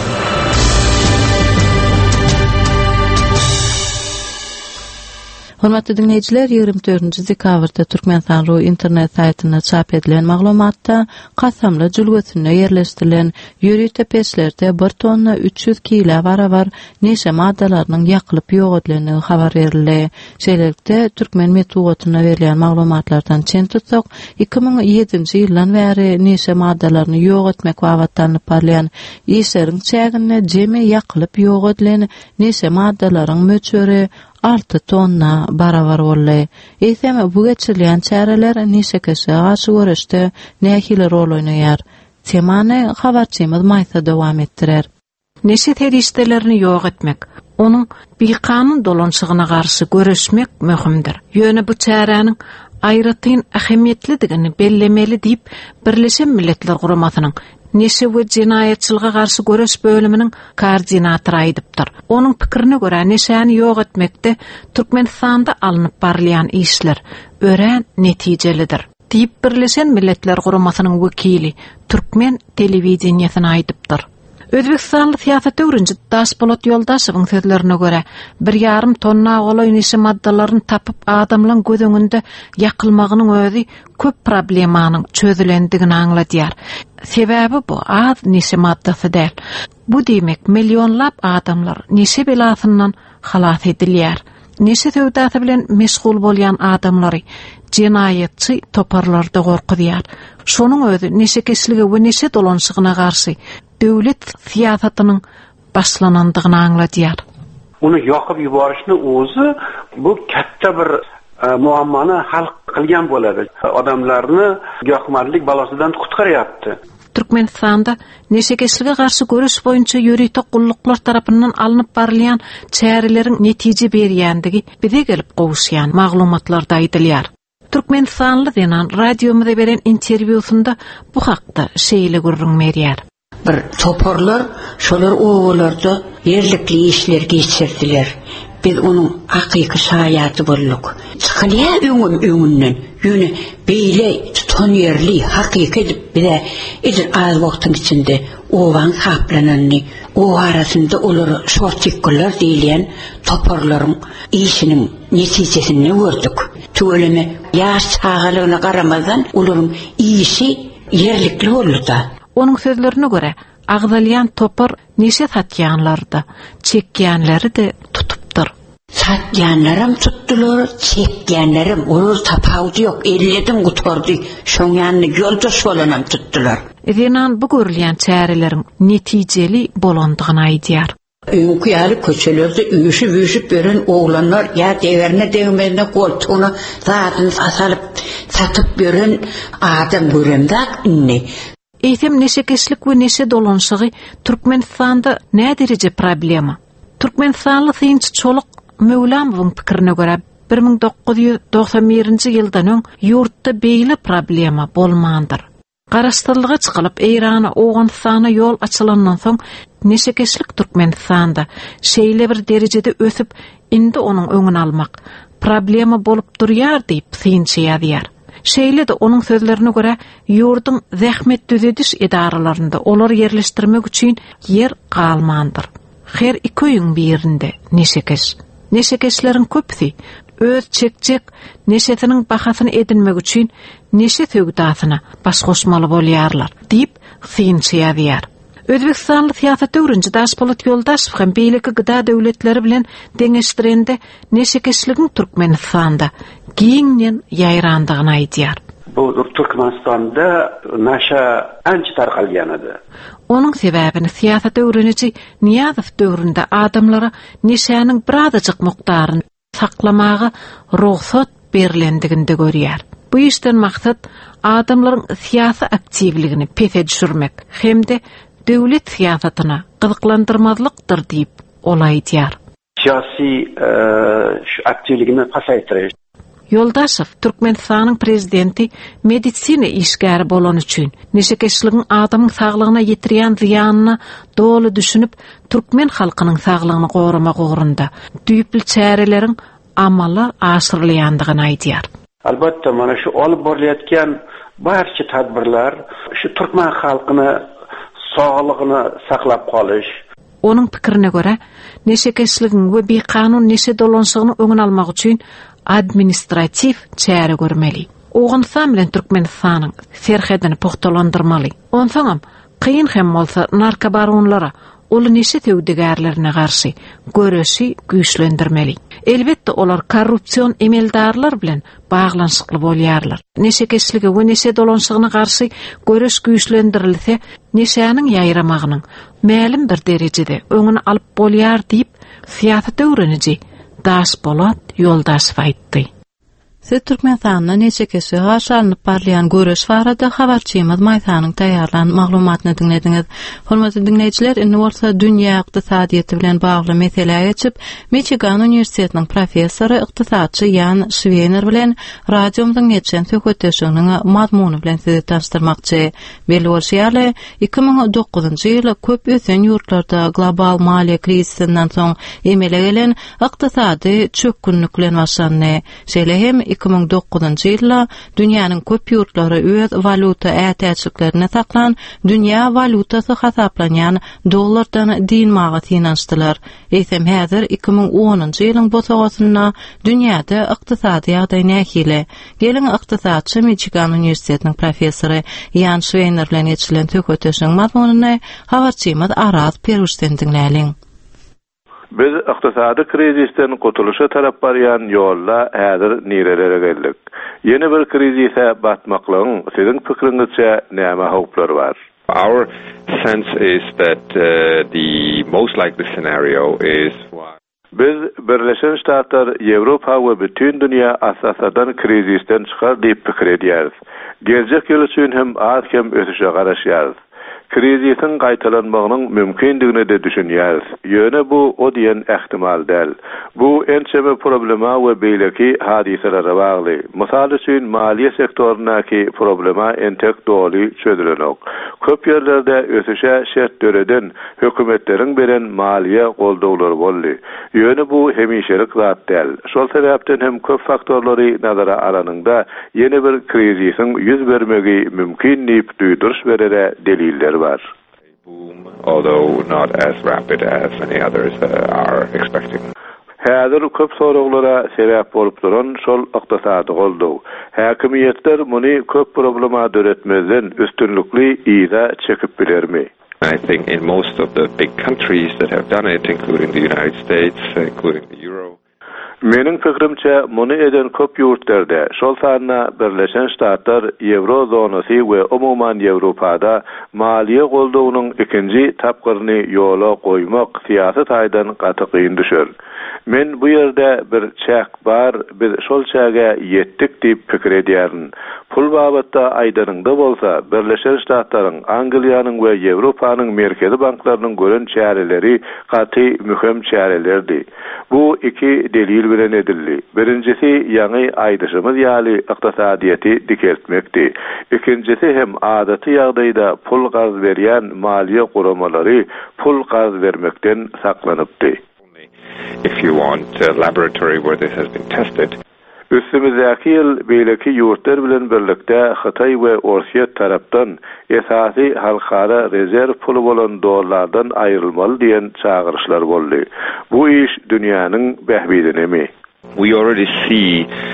A: Hormatly dinleyijiler, 24-nji dekabrda Türkmenistan Ru internet saýtyna çap edilen maglumatda Qasamly jülgüsine ýerleşdirilen ýürüýte tepeçlerde 1 tonna 300 kilo barabar neşe maddalarynyň ýakylyp ýok edilenligi habar berildi. Şeýlelikde Türkmen Medeniýetyne berilen maglumatlardan çen tutsak 2007-nji ýyldan bäri neşe maddalaryny ýok etmek wagtlanyp barlayan işleriň çägine jemi ýakylyp ýok edilen neşe maddalaryň möçüri 6 tonna barabar boldy. Eýsem bu geçirilen çäreler neşe kişi garşy görüşde nähili rol oýnaýar. Temany habarçymyz Maýsa dowam etdirer.
O: Neşe terişdelerini ýok etmek, onuň biqanun dolanşygyna garşy görüşmek möhümdir. Ýöne bu çäräniň aýratyn ähemiýetlidigini bellemeli diýip Birleşen Milletler Guramasynyň neşe we jinaýatçylyga garşy görüş bölüminiň koordinatory aýdypdyr. Onuň pikirine görä neşäni ýok etmekde Türkmenistanda alınıp barlayan işler ören netijelidir diýip Birleşen Milletler Guramasynyň wekili Türkmen telewizioniýasyna aýdypdyr. Özbekistanly siýasat öwrünçi Daşpolat Ýoldaşowyň sözlerine görä 1,5 tonna goloý neşe maddalaryny tapyp adamlaryň göz öňünde ýakylmagynyň özi köp problemanyň çözülendigini aňladýar. Sebäbi bu az neşe maddasy däl. Bu demek milyonlap adamlar neşe belasyndan halas edilýär. Neşe söwdasy bilen meşgul bolýan adamlary jinaýatçy toparlarda gorkudýar. Şonuň özi neşe keslige we neşe dolanşygyna garşy döwlet siýasatynyň başlanandygyny aňladýar.
P: Onu ýakyp ýubaryşny ozy bu katta bir muammany hal kılgan bolady. Adamlarni ýakmarlyk balasydan gutgarýapdy.
O: Türkmenistanda neşekeşlige garşy görüş boýunça ýürüýte gulluklar tarapyndan alınıp barlayan çäreleriň netije berýändigi bize gelip gowuşýan maglumatlarda aýdylýar. Türkmenistanly denan radiomyza beren interwýusunda bu hakda şeýle görünmerýär.
Q: Bir toparlar, şolar oğullarda yerlikli işler geçirdiler. Biz onun hakyky şaýaty bolduk. Çykylýa öňünden, ýöne beýle tutan yerli hakyky edip bize edir az wagtyň içinde owan haplananny, o arasynda olary şortçyklar diýilen toparlaryň işiniň netijesini gördük. Töweleme ýaş çağalygyna garamazdan olaryň işi yerlikli boldy.
O: Onuň sözlerine görä, agdalyan topar neşe satýanlarda, çekýänleri de tutupdyr.
Q: Satýanlarym tutdular, çekýänlerim olur tapawdy ýok, elledim gutardy. Şoň ýanyny ýoldaş bolanam tutdular.
O: Edenan bu görülýän çäreleriň netijeli bolandygyny aýdýar.
Q: Öňküýäli köçelerde üýüşüp beren oglanlar ýa deverne degmezine goltugyna zadyny asalyp satyp beren adam göremdak inni.
O: Eýsem neşekeşlik we neşe dolanşygy Türkmenistanda ne derece problema? Türkmenistanly synçy Çoluk Mevlamowyň pikirine görä 1991-nji ýyldan öň ýurtda beýle problema bolmandyr. Garaşdyrlyga çykylyp Eýrana, Owganystana ýol açylandan soň neşekeşlik Türkmenistanda şeýle bir derejede ösüp indi onuň öňüni almak problema bolup durýar diýip synçy ýazýar. Şeýle de onuň sözlerine görä ýurdun zähmet düzediş edaralarynda olar yerleşdirmek üçin yer galmandyr. Her iki öýüň birinde neşekeş. Neşekeşlerin köpdi öz çekçek neşetinin bahasyny edinmek üçin neşe tögdatyna baş goşmaly bolýarlar diýip synçýar. Özbekistanly teatr döwrünji Daşpolat Ýoldaşow hem beýleki gyda döwletleri bilen deňeşdirende neşekeşligin Türkmenistanda giňden ýaýrandygyny aýdýar.
P: Bu Türkmenistanda naşa anç tarqalgan edi.
O: Onun sebäbini teatr döwrünji Niýazow döwründe adamlara neşäniň birazajyk mukdaryny saklamagy ruhsat berilendiginde görýär. Bu işden maksat adamlaryň siyasi aktivligini pese düşürmek hemde döwlet siyasatyna gyzyklandyrmazlykdyr diýip olaýdýar.
P: Siyasi şu aktivligini pasaýtyryş.
O: Ýoldaşow Türkmenistanyň prezidenti medisina işgäri bolan üçin neşekeşligin adamyň saglygyna ýetirýän ziýanyny dolu düşünüp Türkmen halkynyň saglygyny goramak ugrunda düýpli çäreleriň amaly aşyrylýandygyny aýdýar.
P: Albatta mana şu alyp borilayotgan barcha tadbirlar şu Türkmen halkyny saglygyny saklap kalyş.
O: Onun pikirine göre neşekeşligin we bekanun neşe dolanşygyny öňüne almak üçin administrativ çäre görmeli. Oğunsam bilen Türkmenistanyň serhedini pogtalandyrmaly. Onsoňam kıyın hem bolsa narkobaronlara olu neşe töwdegärlerine garşy göreşi güýçlendirmeli. Elbetde olar korrupsiýon emeldarlar bilen baglanşykly bolýarlar. Neşekeşligi we neşe dolanşygyna garşy göreş güýçlendirilse, neşäniň ýaýramagynyň mälim bir derejede öňüne alyp bolýar diýip siýasat öwreniji Daşpolat Ýoldaşow aýtdy. Siz Türkmenistanda neçekeşi gaşalynyp barlayan göreş barada habarçymyz Maýsanyň taýýarlan maglumatyny dinlediňiz. Hormatly dinleýijiler, indi bolsa dünýä ykdysadyýety bilen bagly mesele geçip, Michigan Uniwersitetiniň professory ykdysadçy Jan Schweiner bilen radiomyzyň geçen söhbetleşiginiň mazmuny bilen sizi tanıştyrmakçy. Belli bolýarly, 2009-njy ýyly köp ösen ýurtlarda global maliýe krizisinden soň emele gelen ykdysady çökünlik bilen başlandy. Şeýle hem 2009-njy ýylda dünýäniň köp ýurtlary öz valuta ätäçliklerine saklan, dünýä valutasy hasaplanýan dollardan dinmagy finançdylar. Eýsem häzir 2010-njy ýylyň bosagyna dünýäde ykdysady ýagdaý nähile. Gelin ykdysadçy Michigan Uniwersitetiniň professory Jan Schweiner bilen geçilen söhbetleşiň mazmunyny habarçymyz Araz Peruşden dinläliň.
R: Biz ykdysady krizisten gutuluşa tarap barýan ýolda häzir nirelere geldik. Ýeni bir krizise batmaklygyň siziň pikiriňizçe näme howplar bar?
N: Our sense is that the most likely scenario is
R: Biz Birleşen Ştatlar, Ýewropa we bütün dünýä asasadan krizisten çykar diýip pikir edýäris. Geljek ýyl üçin hem az hem ösüşe garaşýarys. Krizisin gaýtalanmagynyň mümkindigine de düşünýäris. Ýöne bu o diýen ähtimal däl. Bu ençeme problema we beýleki hadiselere bagly. Mysal üçin maliýe sektorunaky problema entek doly çözülenok. Köp ýerlerde ösüşe şert döreden hökümetleriň beren maliýe goldawlary boldy. Ýöne bu hemişelik zat däl. Şol sebäpden hem köp faktorlary nazara alanynda ýeni bir krizisin ýüz bermegi mümkin diýip duýduruş berere deliller var.
N: Although not as rapid as many others are expecting.
R: Häzir köp soraglara sebäp bolup duran şol ykdysady goldaw. Häkimiýetler muny köp problema döretmezden üstünlükli ýa çekip bilermi?
N: I think in most of the big countries that have done it, including the United States, including the Euro.
R: Meniň pikirimçe muny eden köp ýurtlarda, şol sanyna Birleşen Ştatlar, Euro zonasy we umuman Ýewropada maliýe goldawynyň ikinji tapgyryny ýola goýmak siýasat aýdan gaty düşer. Men bu ýerde bir çäk bar, biz şol çäge ýetdik diýip pikir edýärin. Pul babatda aýdanynda bolsa, Birleşen Ştatlaryň, Angliýanyň we Ýewropanyň merkezi banklarynyň gören çäreleri gaty mühim çärelerdi. Bu iki delil bilen edildi. Birincisi ýaňy aýdyşymyz ýaly ykdysadyýety dikeltmekdi. İkincisi hem adaty ýagdaýda pul gaz berýän maliýe guramalary pul gaz bermekden saklanypdy.
N: If you want a laboratory where this has been tested.
R: Üstümüzdäki ýyl beýleki ýurtlar bilen birlikde Hytaý we Orsiýa tarapdan esasy halkara rezerw pulu bolan dollardan aýrylmaly diýen çağırışlar boldy. Bu iş dünýäniň behbidinemi?
N: We already see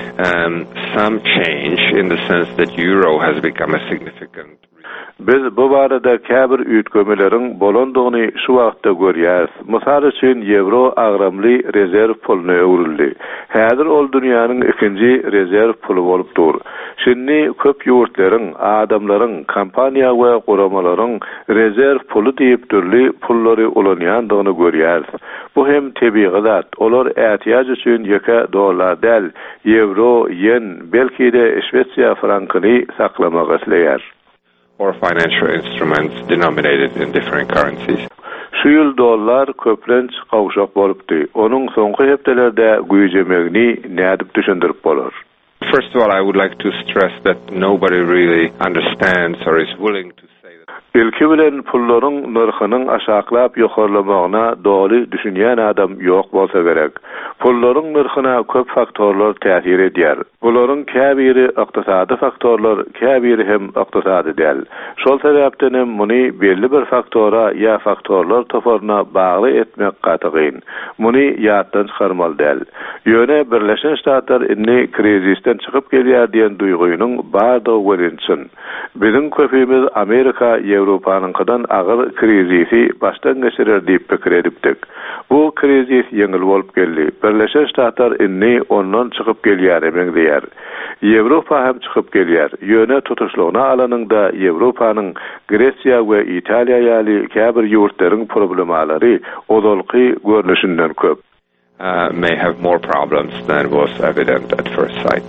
N: some change in the sense that euro has become a significant.
R: Biz bu barada käbir üýtgemelerin bolandygyny şu wagtda görýäris. Mysal üçin euro agramly rezerw puluny öwrüldi. Häzir ol dünýäniň ikinji rezerw pulu bolup dur. Şinni köp ýurtlaryň, adamlaryň, kompaniýa we guramalaryň rezerw pulu diýip türli pullary ulanýandygyny görýäris. Bu hem tebii zat. Olar ätiýaj üçin ýeke dollar däl, euro, yen, belki de Şwetsiýa frankyny saklamak isleýär.
N: Or financial instruments denominated in different currencies.
R: Şu ýyl dollar köplenç gawşak bolupdy. Onuň soňky hepdelerde güýjemegini nädip düşündirip bolar?
N: First of all, I would like to stress that nobody really understands or is willing to ilki bilen pullaryň narhynyň aşaklap ýokarlamagyna dogry düşünýän adam ýok bolsa gerek. Pullaryň narhyna köp faktorlar täsir edýär. Bularyň käbiri ykdysady faktorlar, käbiri hem ykdysady däl. Şol sebäpden hem muny belli bir faktora ýa faktorlar toparyna bagly etmek gatygyn. Muny ýatdan çykarmaly däl. Ýöne Birleşen Ştatlar inni krizisten çykyp gelýär diýen duýgunyň bardygy werençin. Biziň köpümiz Amerika Ýewropanyňkydan agyr krizisi başdan geçirer diýip pikir edipdik. Bu krizis ýeňil bolup geldi. Birleşen Ştatlar inni ondan çykyp gelýär emeň diýär. Ýewropa hem çykyp gelýär. Ýöne tutuşlygyna alanyňda Ýewropanyň Gresiýa we Italiýa ýaly käbir ýurtlaryň problemalary odalky görnüşinden köp. May have more problems than was evident at first sight.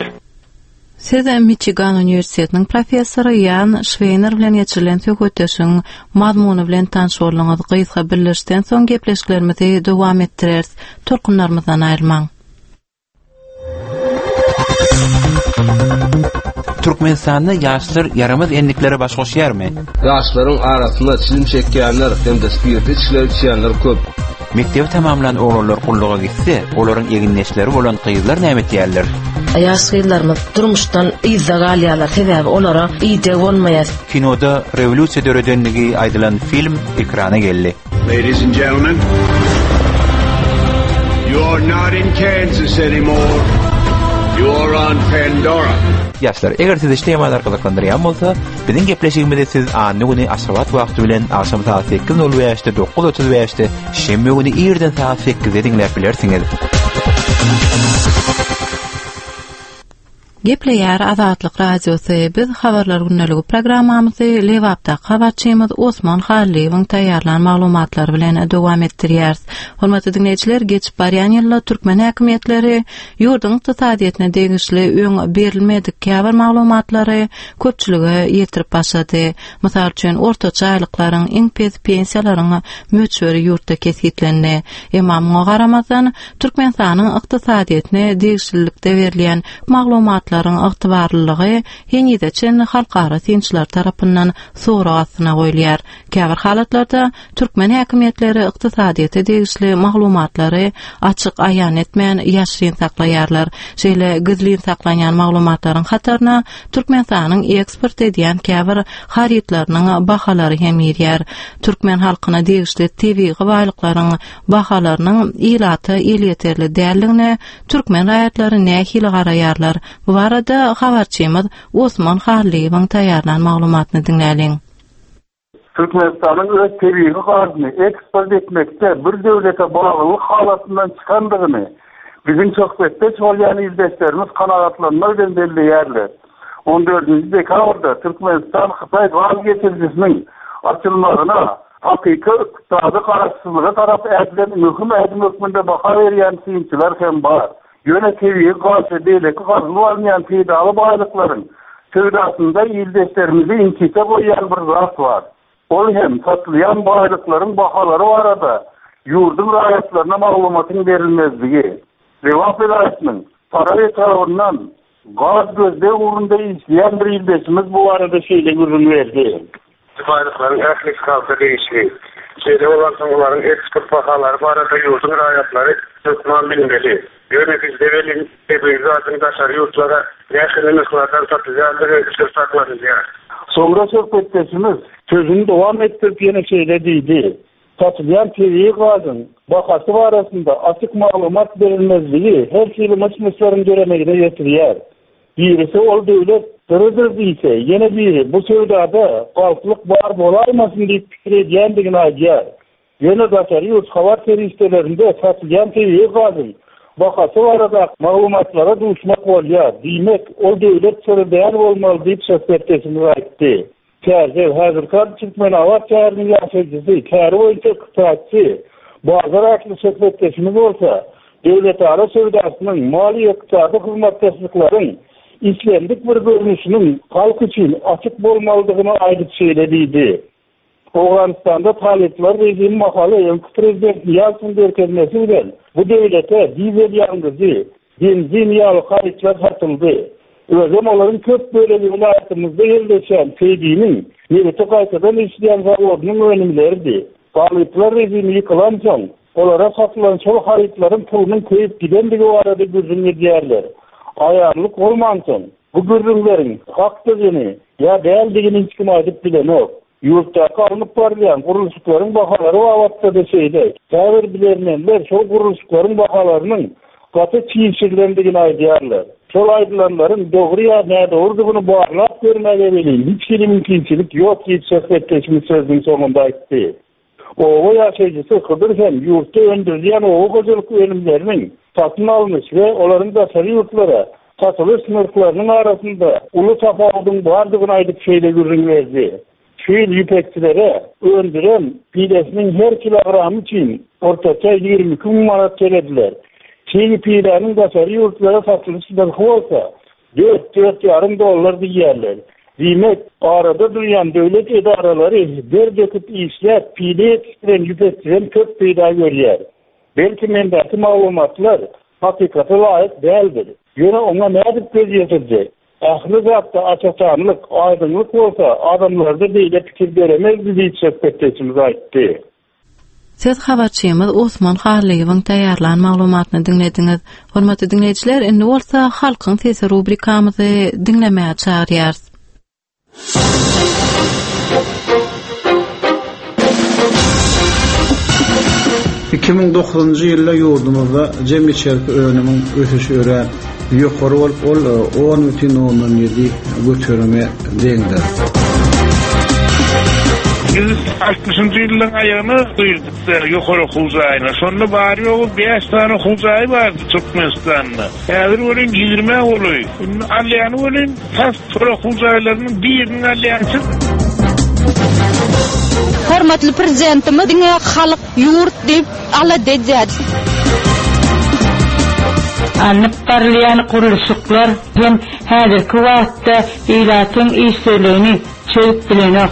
A: Siz Michigan Üniversitetiniň professory Jan Schweiner bilen geçirilen söhbetdeşiň mazmuny bilen tanşyryňyzy gysga birleşden soň gepleşiklerimizi dowam etdireriz. Torkunlarymyzdan aýrylmaň.
B: Türkmenistanda ýaşlar yaramaz enliklere baş goşýarmy?
C: Ýaşlaryň arasynda çilim çekýänler hem de spirit içýänler köp.
B: Mektebi tamamlan oglanlar gulluga gitse, olaryň eginleşleri bolan gyzlar näme diýerler?
D: Ýaşlarymyz durmuşdan izza galýarlar, sebäbi olara ýygy bolmaýar.
B: Kinoda revolýusiýa döredenligi aýdylan film ekrana geldi.
E: Ladies and gentlemen, you are not in Kansas anymore. You are on Pandora.
B: Ýaşlar, eger siz işleýän arkalaşlandyrýan bolsa, biziň gepleşigimizde siz anny güni aşabat wagty bilen akşam saat 8:05-de 9:35-de şembe güni ýerden saat 8-de dinläp bilersiňiz. Gepleýär Azatlyk radiosy. Biz habarlar günneligi programmamyzy Lewapda habarçymyz Osman Halleýewiň taýýarlanan maglumatlary bilen dowam etdirýäris. Hormatly dinleýijiler, geçip barýan ýyllar türkmen häkimetleri ýurduň ykdysadyetine degişli öň berilmedik käbir maglumatlary köpçülige ýetirip başlady. Mysal üçin ortaça aýlyklaryň iň pes pensiýalaryň möçberi ýurtda kesitlendi. Emma muňa garamazdan Türkmenistanyň ykdysadyetine degişlilikde berilýän maglumatlar ygtybarlylygy ýene-de çen halkara synçylar tarapyndan sowra astyna goýulýar. Käbir halatlarda türkmen häkimetleri ykdysadyete degişli maglumatlary açyk aýan etmän ýaşyryn saklaýarlar. Şeýle gizlin saklanýan maglumatlaryň hatarına Türkmenistanyň eksport edýän käbir haritlarynyň bahalary hem ýerýär. Türkmen halkyna degişli tebii gaýlyklaryň bahalarynyň ilaty ýeterli däldigine türkmen raýatlary nähili garaýarlar. Bu arada habarçymyz Osman Halleýewiň taýýarlanan maglumatyny dinläliň.
S: Türkmenistanyň öz tebii gazyny eksport etmekde bir döwlete baglylyk halatyndan çykandygyny biziň söhbetde bolýan izleşlerimiz kanagatlanmadan belliýärler. 14 dekabrda Türkmenistan Hytaý gaz geçirjisiniň açylmagyna hakyky ykdysady garaşsyzlygy tarap edilen möhüm edim hökmünde baha berýän synçylar hem bar. Ýöne tebii gazy beýleki gazyny almaýan peýdaly baýlyklaryň söwdasynda ýyldaşlarymyzy inkise goýan bir zat bar. Ol hem satylýan baýlyklaryň bahalary barada ýurdun raýatlaryna maglumatyň berilmezligi. Lewap vilayatynyň Parawy tarapyndan gaz gözde urunda işleyen bir ýyldaşymyz bu arada şeýle görün berdi. Baýlyklaryň ählik kalsa değişli. Şeýle olaryň eksport bahalary barada ýurdun raýatlary tutman bilmeli.
K: Yönetici develin tebrik zaten daşarı yurtlara yaşanan ıslahatlar satılacağını satılacağını diyor.
S: Sonra sohbetleşimiz sözünü devam ettirip yine söylediydi. Satılan TV'yi kadın bakası arasında açık malumat verilmezliği her şeyli maçmışların göremeyine getiriyor. Birisi ol devlet dırıdır deyse yine biri bu sevdada kalkılık var bolaymasın deyip fikir ediyendigini ayıyor. Yine daşarı yurt hava teröristlerinde satılan TV'yi kadın bakası arada malumatlara duşmak oluyor. Demek o devlet sıradayan olmalı deyip sohbetleşimiz ayıttı. Tercih hazırkar Türkmen Hava Çağrı'nın yaşayıcısı, kârı oyuncu kıtaatçı, bazı aklı sohbetleşimiz olsa, devlet ara sevdasının mali iktisadı hizmetleşliklerin İslamlık bir görünüşünün halk için açık olmalılığını ayrıt söylediydi. Afganistan'da talipler rejim makalı Yankı Prezident Yalçın derkezmesiyle bu devlete dizel yalnızı, benzin yağlı kayıtlar satıldı. Özüm onların köp böleli vilayetimizde yerleşen Feydi'nin Neveti Kaysadan işleyen zavodunun önümlerdi. Talipler rejimi yıkılan son, onlara satılan sol kayıtların pulunun köyüp gidendiği o arada gözünü diyerler. Ayarlık olmansın. Bu görünlerin hak dediğini ya değerliğini hiç kim aydıp bilen o. Yurtta alınıp parlayan kuruluşların bakaları o avatta da şeyde. Tavır bilenler sol kuruluşların bakalarının katı çiğsirlendiğini aydiyarlar. Sol aydılanların doğru ya ne doğru bunu bağırlap görmeye bileyim. Hiç mümkünçilik yok ki sohbetleşmiş sözün sonunda ayıttı. O yaşayıcısı Kıdırken yurtta öndürülen o kocalık ölümlerinin satın almış ve onların da sarı yurtlara satılış sınırlarının arasında ulu tafavudun vardığını aydık şeyle görünmezdi. Şöyle yüpekçilere öndüren pidesinin her kilogramı için ortaça 22 manat söylediler. Şeyli pidenin da sarı yurtlara satılışından olsa 4-4,5 dolar diyerler. Demek arada duruyan devlet idaraları bir döküp işler pide yetiştiren yüpekçilerin köp pide görüyor. Belki mendaki malumatlar hakikate layık değildir. Yine ona ne edip göz yetirecek? Ahlı zatta açıkçanlık, aydınlık olsa adamlarda böyle fikir göremez diye sohbetleşimiz ayıttı.
A: Siz habarçıyımız Osman Harlıyev'in tayarlan malumatını dinlediniz. Hormatly dinleyiciler, indi olsa halkın sesi rubrikamızı dinlemeye çağırıyarız.
J: 2009 ýylda ýurdumyzda jemgyýetçilik önümiň ösüşi ören ýokary bolup 10,7 götürme deňdir.
K: 60-njy ýylyň aýagyny duýduk ýokary huzaýyna. Şonda bary ýogy 5 tane huzaý bardy Türkmenistanda. Häzir bolan 20 boluy. Alýany bolan fast huzaýlarynyň birini alýançy.
T: Hormatly prezidentimiz diňe halyk ýurt diýip ala dejädi.
U: Anıp parlayan kuruluşlar hem häzirki wagtda ilatyň işlerini çöp bilenok.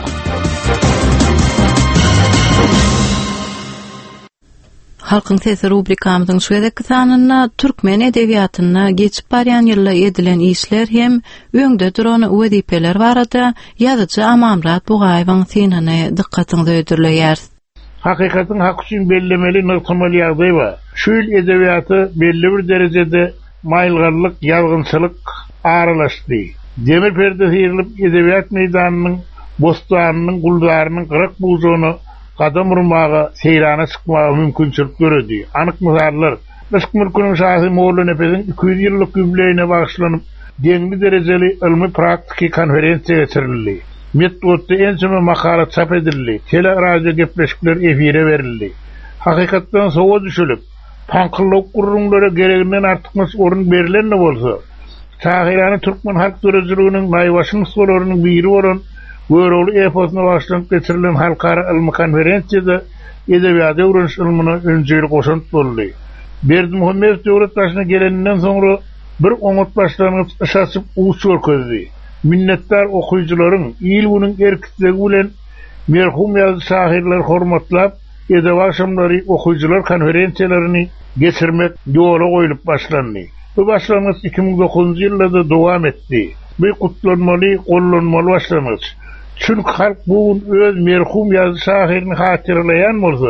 A: Halkın sesi rubrikamızın şuedeki sanına Türkmen edebiyatyna geçip baryan ýylla edilen işler hem öňde duran wezipeler barada ýazyjy Amanrat Bugaýewiň synany dikkatiňizi ödürleýär.
K: Hakikatin hak üçin bellemeli nurkamaly ýagdaý bar. Şu edebiýaty belli bir derejede maýylgarlyk, ýalgynçylyk aralaşdy. Demir perde hirilip edebiýat meýdanynyň bostanynyň guldarynyň gyrak buzugyny kadam urmaga, seyrana çıkmaga mümkünçilik göredi. Anyk misallar, Işık Mülkünün şahsy Molla Nepes'in 200 ýyllyk jubileýine bagşlanyp deňli derejeli ilmi praktiki konferensiýa geçirildi. Metodda ençeme makalat çap edildi. Teleradio gepleşikler efire verildi. Hakykatdan sowa düşülüp, panklyk gurrunlara gereginden artykmys orun berilenne bolsa, Tahirany Türkmen halk dörejiliginiň naýbaşyň solarynyň biri bolan Göröwli eposyna başlanıp geçirilen halkara ilmi konferensiýada edebiýat öwreniş ilmini öňjeli goşunt boldy. Berdimuhammedow döwletbaşyna gelenden soňra bir oňat başlanyp aşasyp uçur közi. Minnetdar okuyucularyň ilminiň erkitligi bilen merhum ýazy şahirler hormatlap edebiýat şamlary okuyucular konferensiýalaryny geçirmek ýola goýulyp başlandy. Bu başlangıç 2009 ýylda dowam etdi. Bu kutlanmaly, gollanmaly başlangıç. Çünkü halk bu öz merhum ýazy şahirini hatırlayan bolsa,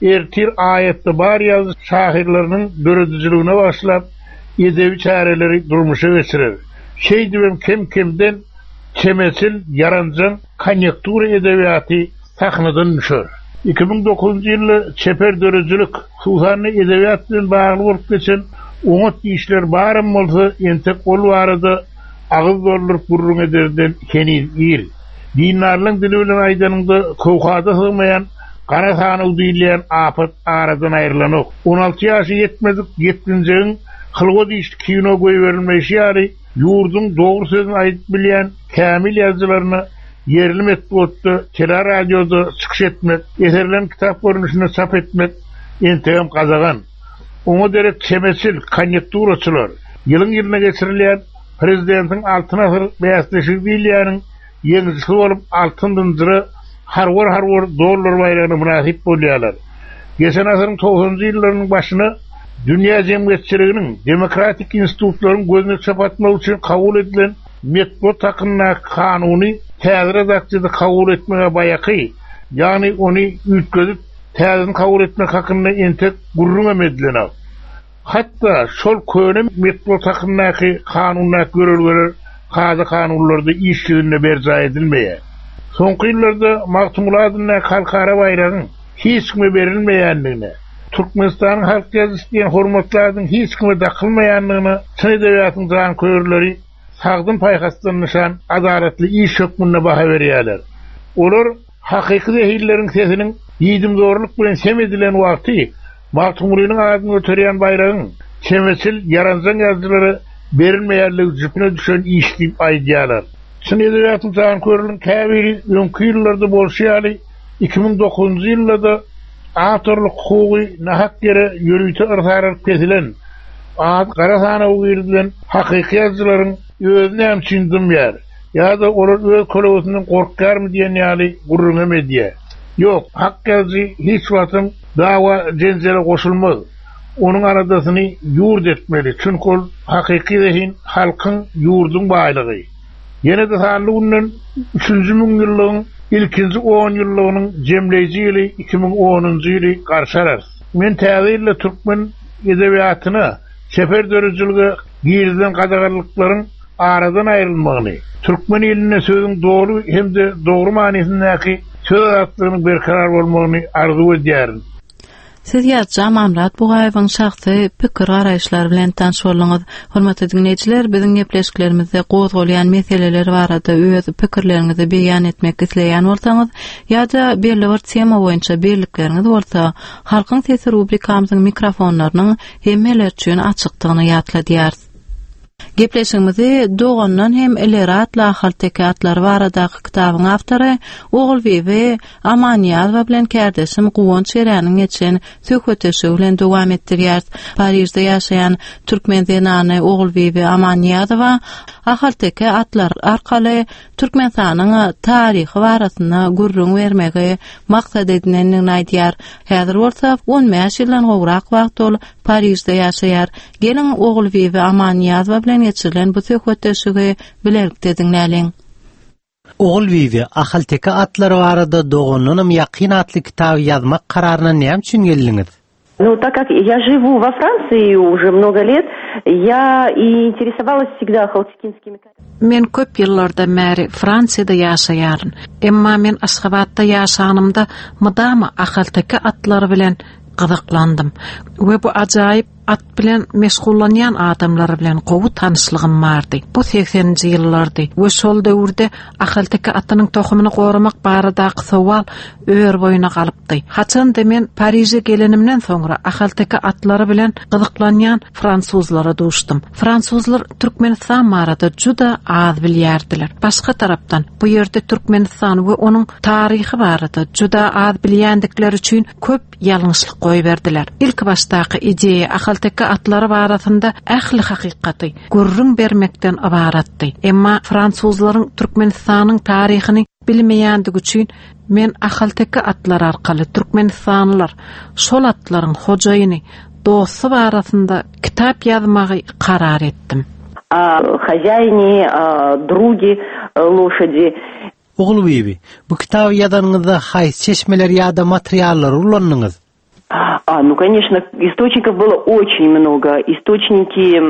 K: ertir ayetde bar yazı şahirlerinin döredijiligine başlap edebi çareleri durmuşa geçirir. Şey dibem kemden çemesil yarancan konjektura edebiyatı sahnadan düşür. 2009 ýyly çeper döredijilik husanly edebiyat bilen bagly bolup geçen oňat işler barym bolsa entek ol barada agyz doldurup gurrun ederden kenil il. Dinarlyň dili bilen aýdanynda kowkada sığmayan Kara sanyl diýilen afat aradan aýrylanok. 16 ýaşy ýetmedik 7-njiň hylga diýişdi kino goýberilmesi ýaly ýurdun dogry sözüni aýdyp bilýän Kamil ýazgylaryny yerli metbutda, teleradioda çykyş etmek, eserlerin kitap görünüşine çap etmek entegem kazagan. Oňa derek çemesil konjekturacılar ýylyň ýerine geçirilýän prezidentiň altyn asyr beýaslyşy diýilýäniň ýeňisi bolup altyn dyndyry harwar dollar bayragyna münasip bolýarlar. Geçen asyryň 90-njy ýyllarynyň başyna dünýä jemgyýetçiliginiň demokratik institutlaryň gözüne çapatmak üçin kabul edilen metbut hakkında kanuny täze redakçyda kabul etmege baýaky, ýani ony ütközüp täze kabul etmek hakkında entek gurrun edilen. Hatta şol köne metbut hakkındaky kanunlar görülgeler kaza kanunlarda işçilerine berza edilmeýär. Soňky ýyllarda Magtumuladyna halkara bayragyň hiç kime berilmeýändigine, Türkmenistanyň halk ýazgysy diýen hormatlaryň hiç kime dakylmaýanlygyna çyn edebiýatynyň janköýerleri sagdyn paýhastan nişan adaletli iş hökmüne baha berýärler. Olar hakyky zehirleriň sesiniň ýydymdorluk bilen semedilen wagty Magtumulynyň adyny göterýän bayragyň çemesil yaranjan ýazgylary berilmeýärligi jüpüne düşen iş diýip aýdýarlar. Çyn edebiýatynyň janköýerleriň käbiri öňkü ýyllarda bolşýaly 2009-njy ýylda atorlyk hukuky nahak yere ýürüýte ırsaryp kesilen Kara sanyl diýilen hakyky ýazgylaryň özüne hem çindim ya da olar öz kolawsynyň gorkarmy diýen ýaly gurrun medya. Yok, hak ýazgy hiç wagtym dawa jenzele goşulmaz. Onuň aradasyny ýurt etmeli. Çünki ol hakyky zehin halkyň ýurdun baýlygy. Ýene de sanly günden 3-nji ýylyň ilkinji 10 ýyllygynyň jemleýiji ýyly 2010-njy ýyly garşarar. Men täze türkmen edebiýatyna çeper dörejiligi giýilen gadagarlyklaryň aradan aýrylmagyny, türkmen ýylyna sözüň dogry hemde dogry manysyndaky söz atlygynyň berkarar bolmagyny arzu edýärin.
A: Siz ýa-da Mamrat Bugaýewiň şahsy pikir garaýşlary bilen tanış bolýaňyz. Hormatly dinleýijiler, biziň gepleşiklerimizde gozgolýan meseleler barada öz pikirleriňizi beýan etmek isleýän bolsaňyz ýa-da belli bir tema boýunça birlikleriniz bolsa, Halkyň sesi rubrikamyzyň mikrofonlarynyň hemmeler üçin açykdygyny ýatladýarys. Gepleşigimizi dogandan hem Eleratla halteki atlar baradaky kitabyň awtory Ogulbeýe Amaniýazow bilen kardeşim Guwon Çeräniň geçen söhbetleşi bilen dowam etdirýär. Parisde ýaşaýan türkmen zenany Ogulbeýe Amaniýazow halteki atlar arkaly Türkmenistanyň taryhy barasyna gurrun bermegi maksat edilenini aýdýar. Häzir bolsa 15 ýyldan gowrak wagt ol Parisde ýaşaýar. Gelin Ogulbeýe Amaniýazow bilen geçirilen bu söhbetleşigi bilerlikde dinläliň.
F: Ogulbeýe ahalteki atlar barada dogonunum ýakyn atly kitap ýazmak kararyna näme üçin geldiňiz?
V: Ну, так как я живу во Франции уже много лет, я и интересовалась всегда халтикинскими.
O: Men köp ýyllarda märi Fransiýada ýaşaýaryn. Emma men Aşgabatda ýaşanymda mydama ahalteki atlar bilen gyzyklandym. We bu ajaýyp at bilen meşgullanýan adamlar bilen gowy tanışlygym bardy. Bu 80-nji ýyllardy. We şol döwürde ahalteki atynyň tohumyny goramak baradaky sowal ör boýuna galypdy. Haçan da men Paris'e gelenimden soňra ahalteki atlary bilen gyzyklanýan fransuzlara duşdum. Fransuzlar Türkmenistan barada juda az bilýärdiler. Başga tarapdan bu ýerde Türkmenistan we onuň taryhy barada juda az bilýändikleri üçin köp ýalňyşlyk goýberdiler. İlk başdaky ideýa ahalteki atlary barasynda ähli hakykaty gurrun bermekden ibaratdy. Emma fransuzlaryň Türkmenistanyň taryhyny bilmeýändigi üçin men ahalteki atlar arkaly Türkmenistanlylar şol atlaryň hojaýyny dosty barasynda kitap ýazmagy karar etdim.
V: Хозяйни, други лошади.
F: Ogulbeýe, bu kitap ýazanyňyzda haýsy çeşmeler ýa-da materiallar ulandyňyz?
V: Ну, конечно, источников было очень много. Источнiki...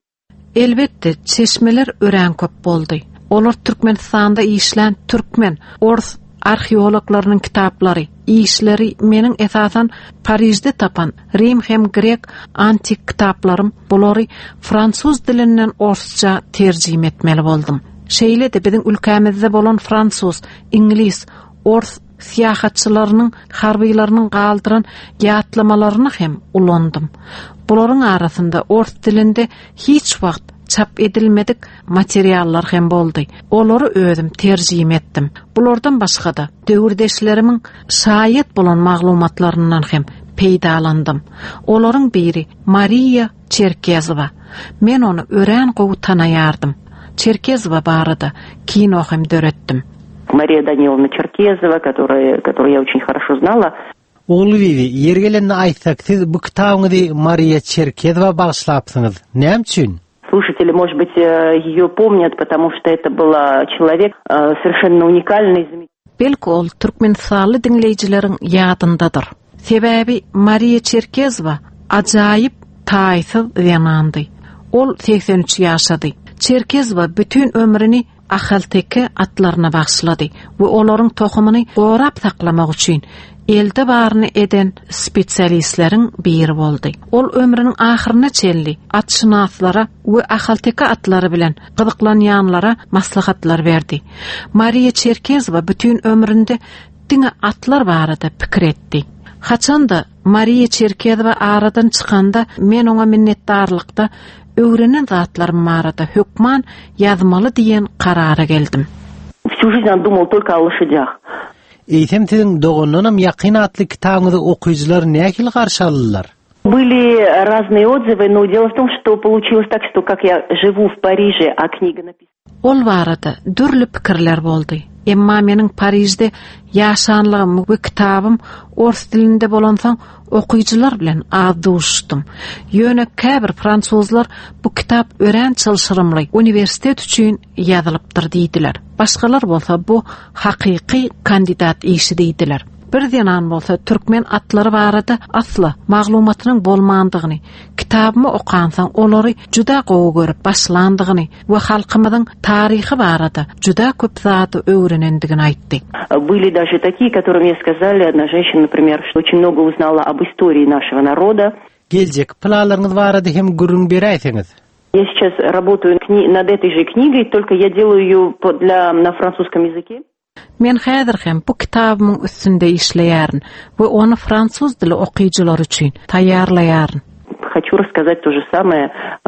O: Elbette, çeşmeler ören köp boldy. Olar Türkmenistanda işlän türkmen, ors arheologlarynyň kitaplary, işleri meniň esasan Parisde tapan Rim hem Grek antik kitaplarym bulary fransuz dilinden orsça terjime etmeli boldum. Şeýle de biziň ülkämizde bolan fransuz, inglis, ors siyahatçılarynyň harbylarynyň galdyran ýatlamalaryny hem ulandym. Bularyň arasynda ors dilinde hiç wagt çap edilmedik materiallar hem boldy. Olary özüm terjime etdim. Bulardan başga da döwürdeşlerimiň şaýat bolan maglumatlaryndan hem peýdalandym. Olaryň biri Maria Çerkezowa. Men onu ören gowy tanaýardym. Çerkezowa barada kino hem döretdim.
V: Мария Даниловна Черкезова, которую я очень хорошо знала.
F: Oğlu Vivi, yergelenini aytsak, siz bu kitabınızı Maria Çerkezova bağışlapsınız. Ne için?
V: Слушатели, может быть, ее помнят, потому что это был человек совершенно уникальный.
O: Belki ol Türkmenistanly dinleyijilerin ýadyndadyr. Sebebi Maria Çerkezova ajaýyp taýsyz ýanandy. Ol 83 ýaşady. Çerkezova bütün ömrüni ahalteki atlarına bağışladı ve olaryň tohumyny gorap saklamak üçin elde barny eden spesialistlerin biri boldy. Ol ömrüniň ahyryna çelli atşynaslara we ahalteki atlary bilen gyzyklanýanlara maslahatlar berdi. Maria Çerkezova bütün ömründe diňe atlar barada pikir etdi. Haçanda Maria Çerkezova aradan çykanda men oňa minnetdarlykda öwrenen zatlarym barada hökman ýazmaly diýen karara geldim.
V: Всю жизнь он думал только о лошадях.
F: Eýsem siziň dogonunam ýaqyn atly kitabyňyzy okuýjylar näkil garşy aldylar?
V: Были разные отзывы, но дело в том, что получилось так, что как я живу в Париже, а книга написана.
O: Ol barada dürli pikirler boldy. Emma meniň Parisde ýaşanlygym we kitabym ors dilinde bolansaň okuýjylar bilen az duşdum. Ýöne käbir fransuzlar bu kitap ören çylşyrymly uniwersitet üçin ýazylypdyr diýdiler. Başgalar bolsa bu hakyky kandidat işi diýdiler. Bir diýen bolsa türkmen atlary barada asla maglumatynyň bolmandygyny, kitabymy okansaň olary juda gowy görüp başlandygyny we halkymyzyň taryhy barada juda köp zat öwrenendigini aýtdy.
V: Были даже такие, которые мне сказали, одна женщина, например, что очень много узнала об истории нашего народа.
F: Geljek planlaryňyz barada hem gürün beräýsiňiz.
V: Я сейчас работаю над этой же книгой, только я делаю её на французском языке.
O: Men häzir hem bu kitabymyň üstünde işleýärn we onu fransuz dili okuýjylar üçin taýýarlaýarn.
V: Хочу рассказать то же самое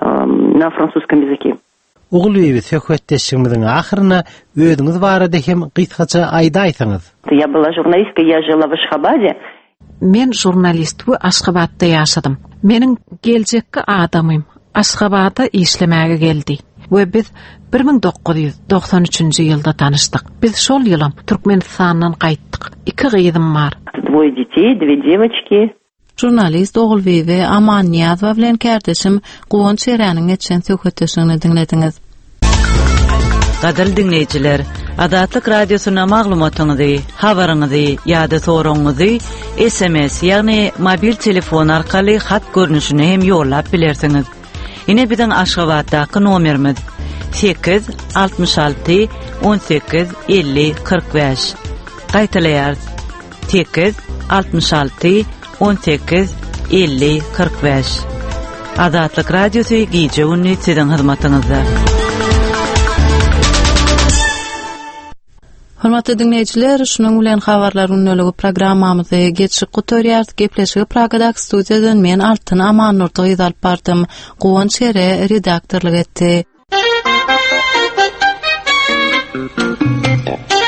V: на французском языке.
F: Ogluýy söhbetdeşigimiziň ahyryna özüňiz barada hem gysgaça aýdaýsaňyz.
V: Я была журналисткой, я жила в Ашхабаде.
O: Men jurnalist we Aşgabatda ýaşadym. Meniň geljekki adamym Aşgabata işlemäge geldi. We biz 1993-nji ýylda tanışdyk. Biz şol ýylym Türkmenistandan gaýtdyk. 2 gyzym bar.
V: Двое детей, 2 девочки.
A: Jurnalist Ogulvivi Amanniýazowa bilen kärdeşim Gowon Şeräniň geçen söhbetdeşigini dinlediňiz.
H: Gadal dinleyijiler, Adatlyk radiosyna maglumatyňyzy, habaryňyzy ýa-da soraňyzy SMS ýagny mobil telefon arkaly hat görnüşine hem ýollap bilersiňiz. Ine biziň Aşgabatdaky nomerimiz 866 18 50 45. Gaýtalaýar 866 18 50 45. Adatlyk radiosy gije ünni siziň hyzmatyňyzda.
A: Hormatly dinleyijiler, şunuň bilen habarlar ünlüligi programmamyzy geçip gutorýar. Gepleşigi Pragadaky studiýadan men Altyn Amanurdy ýazyp bardym. Gowon Şere redaktorlyk etdi.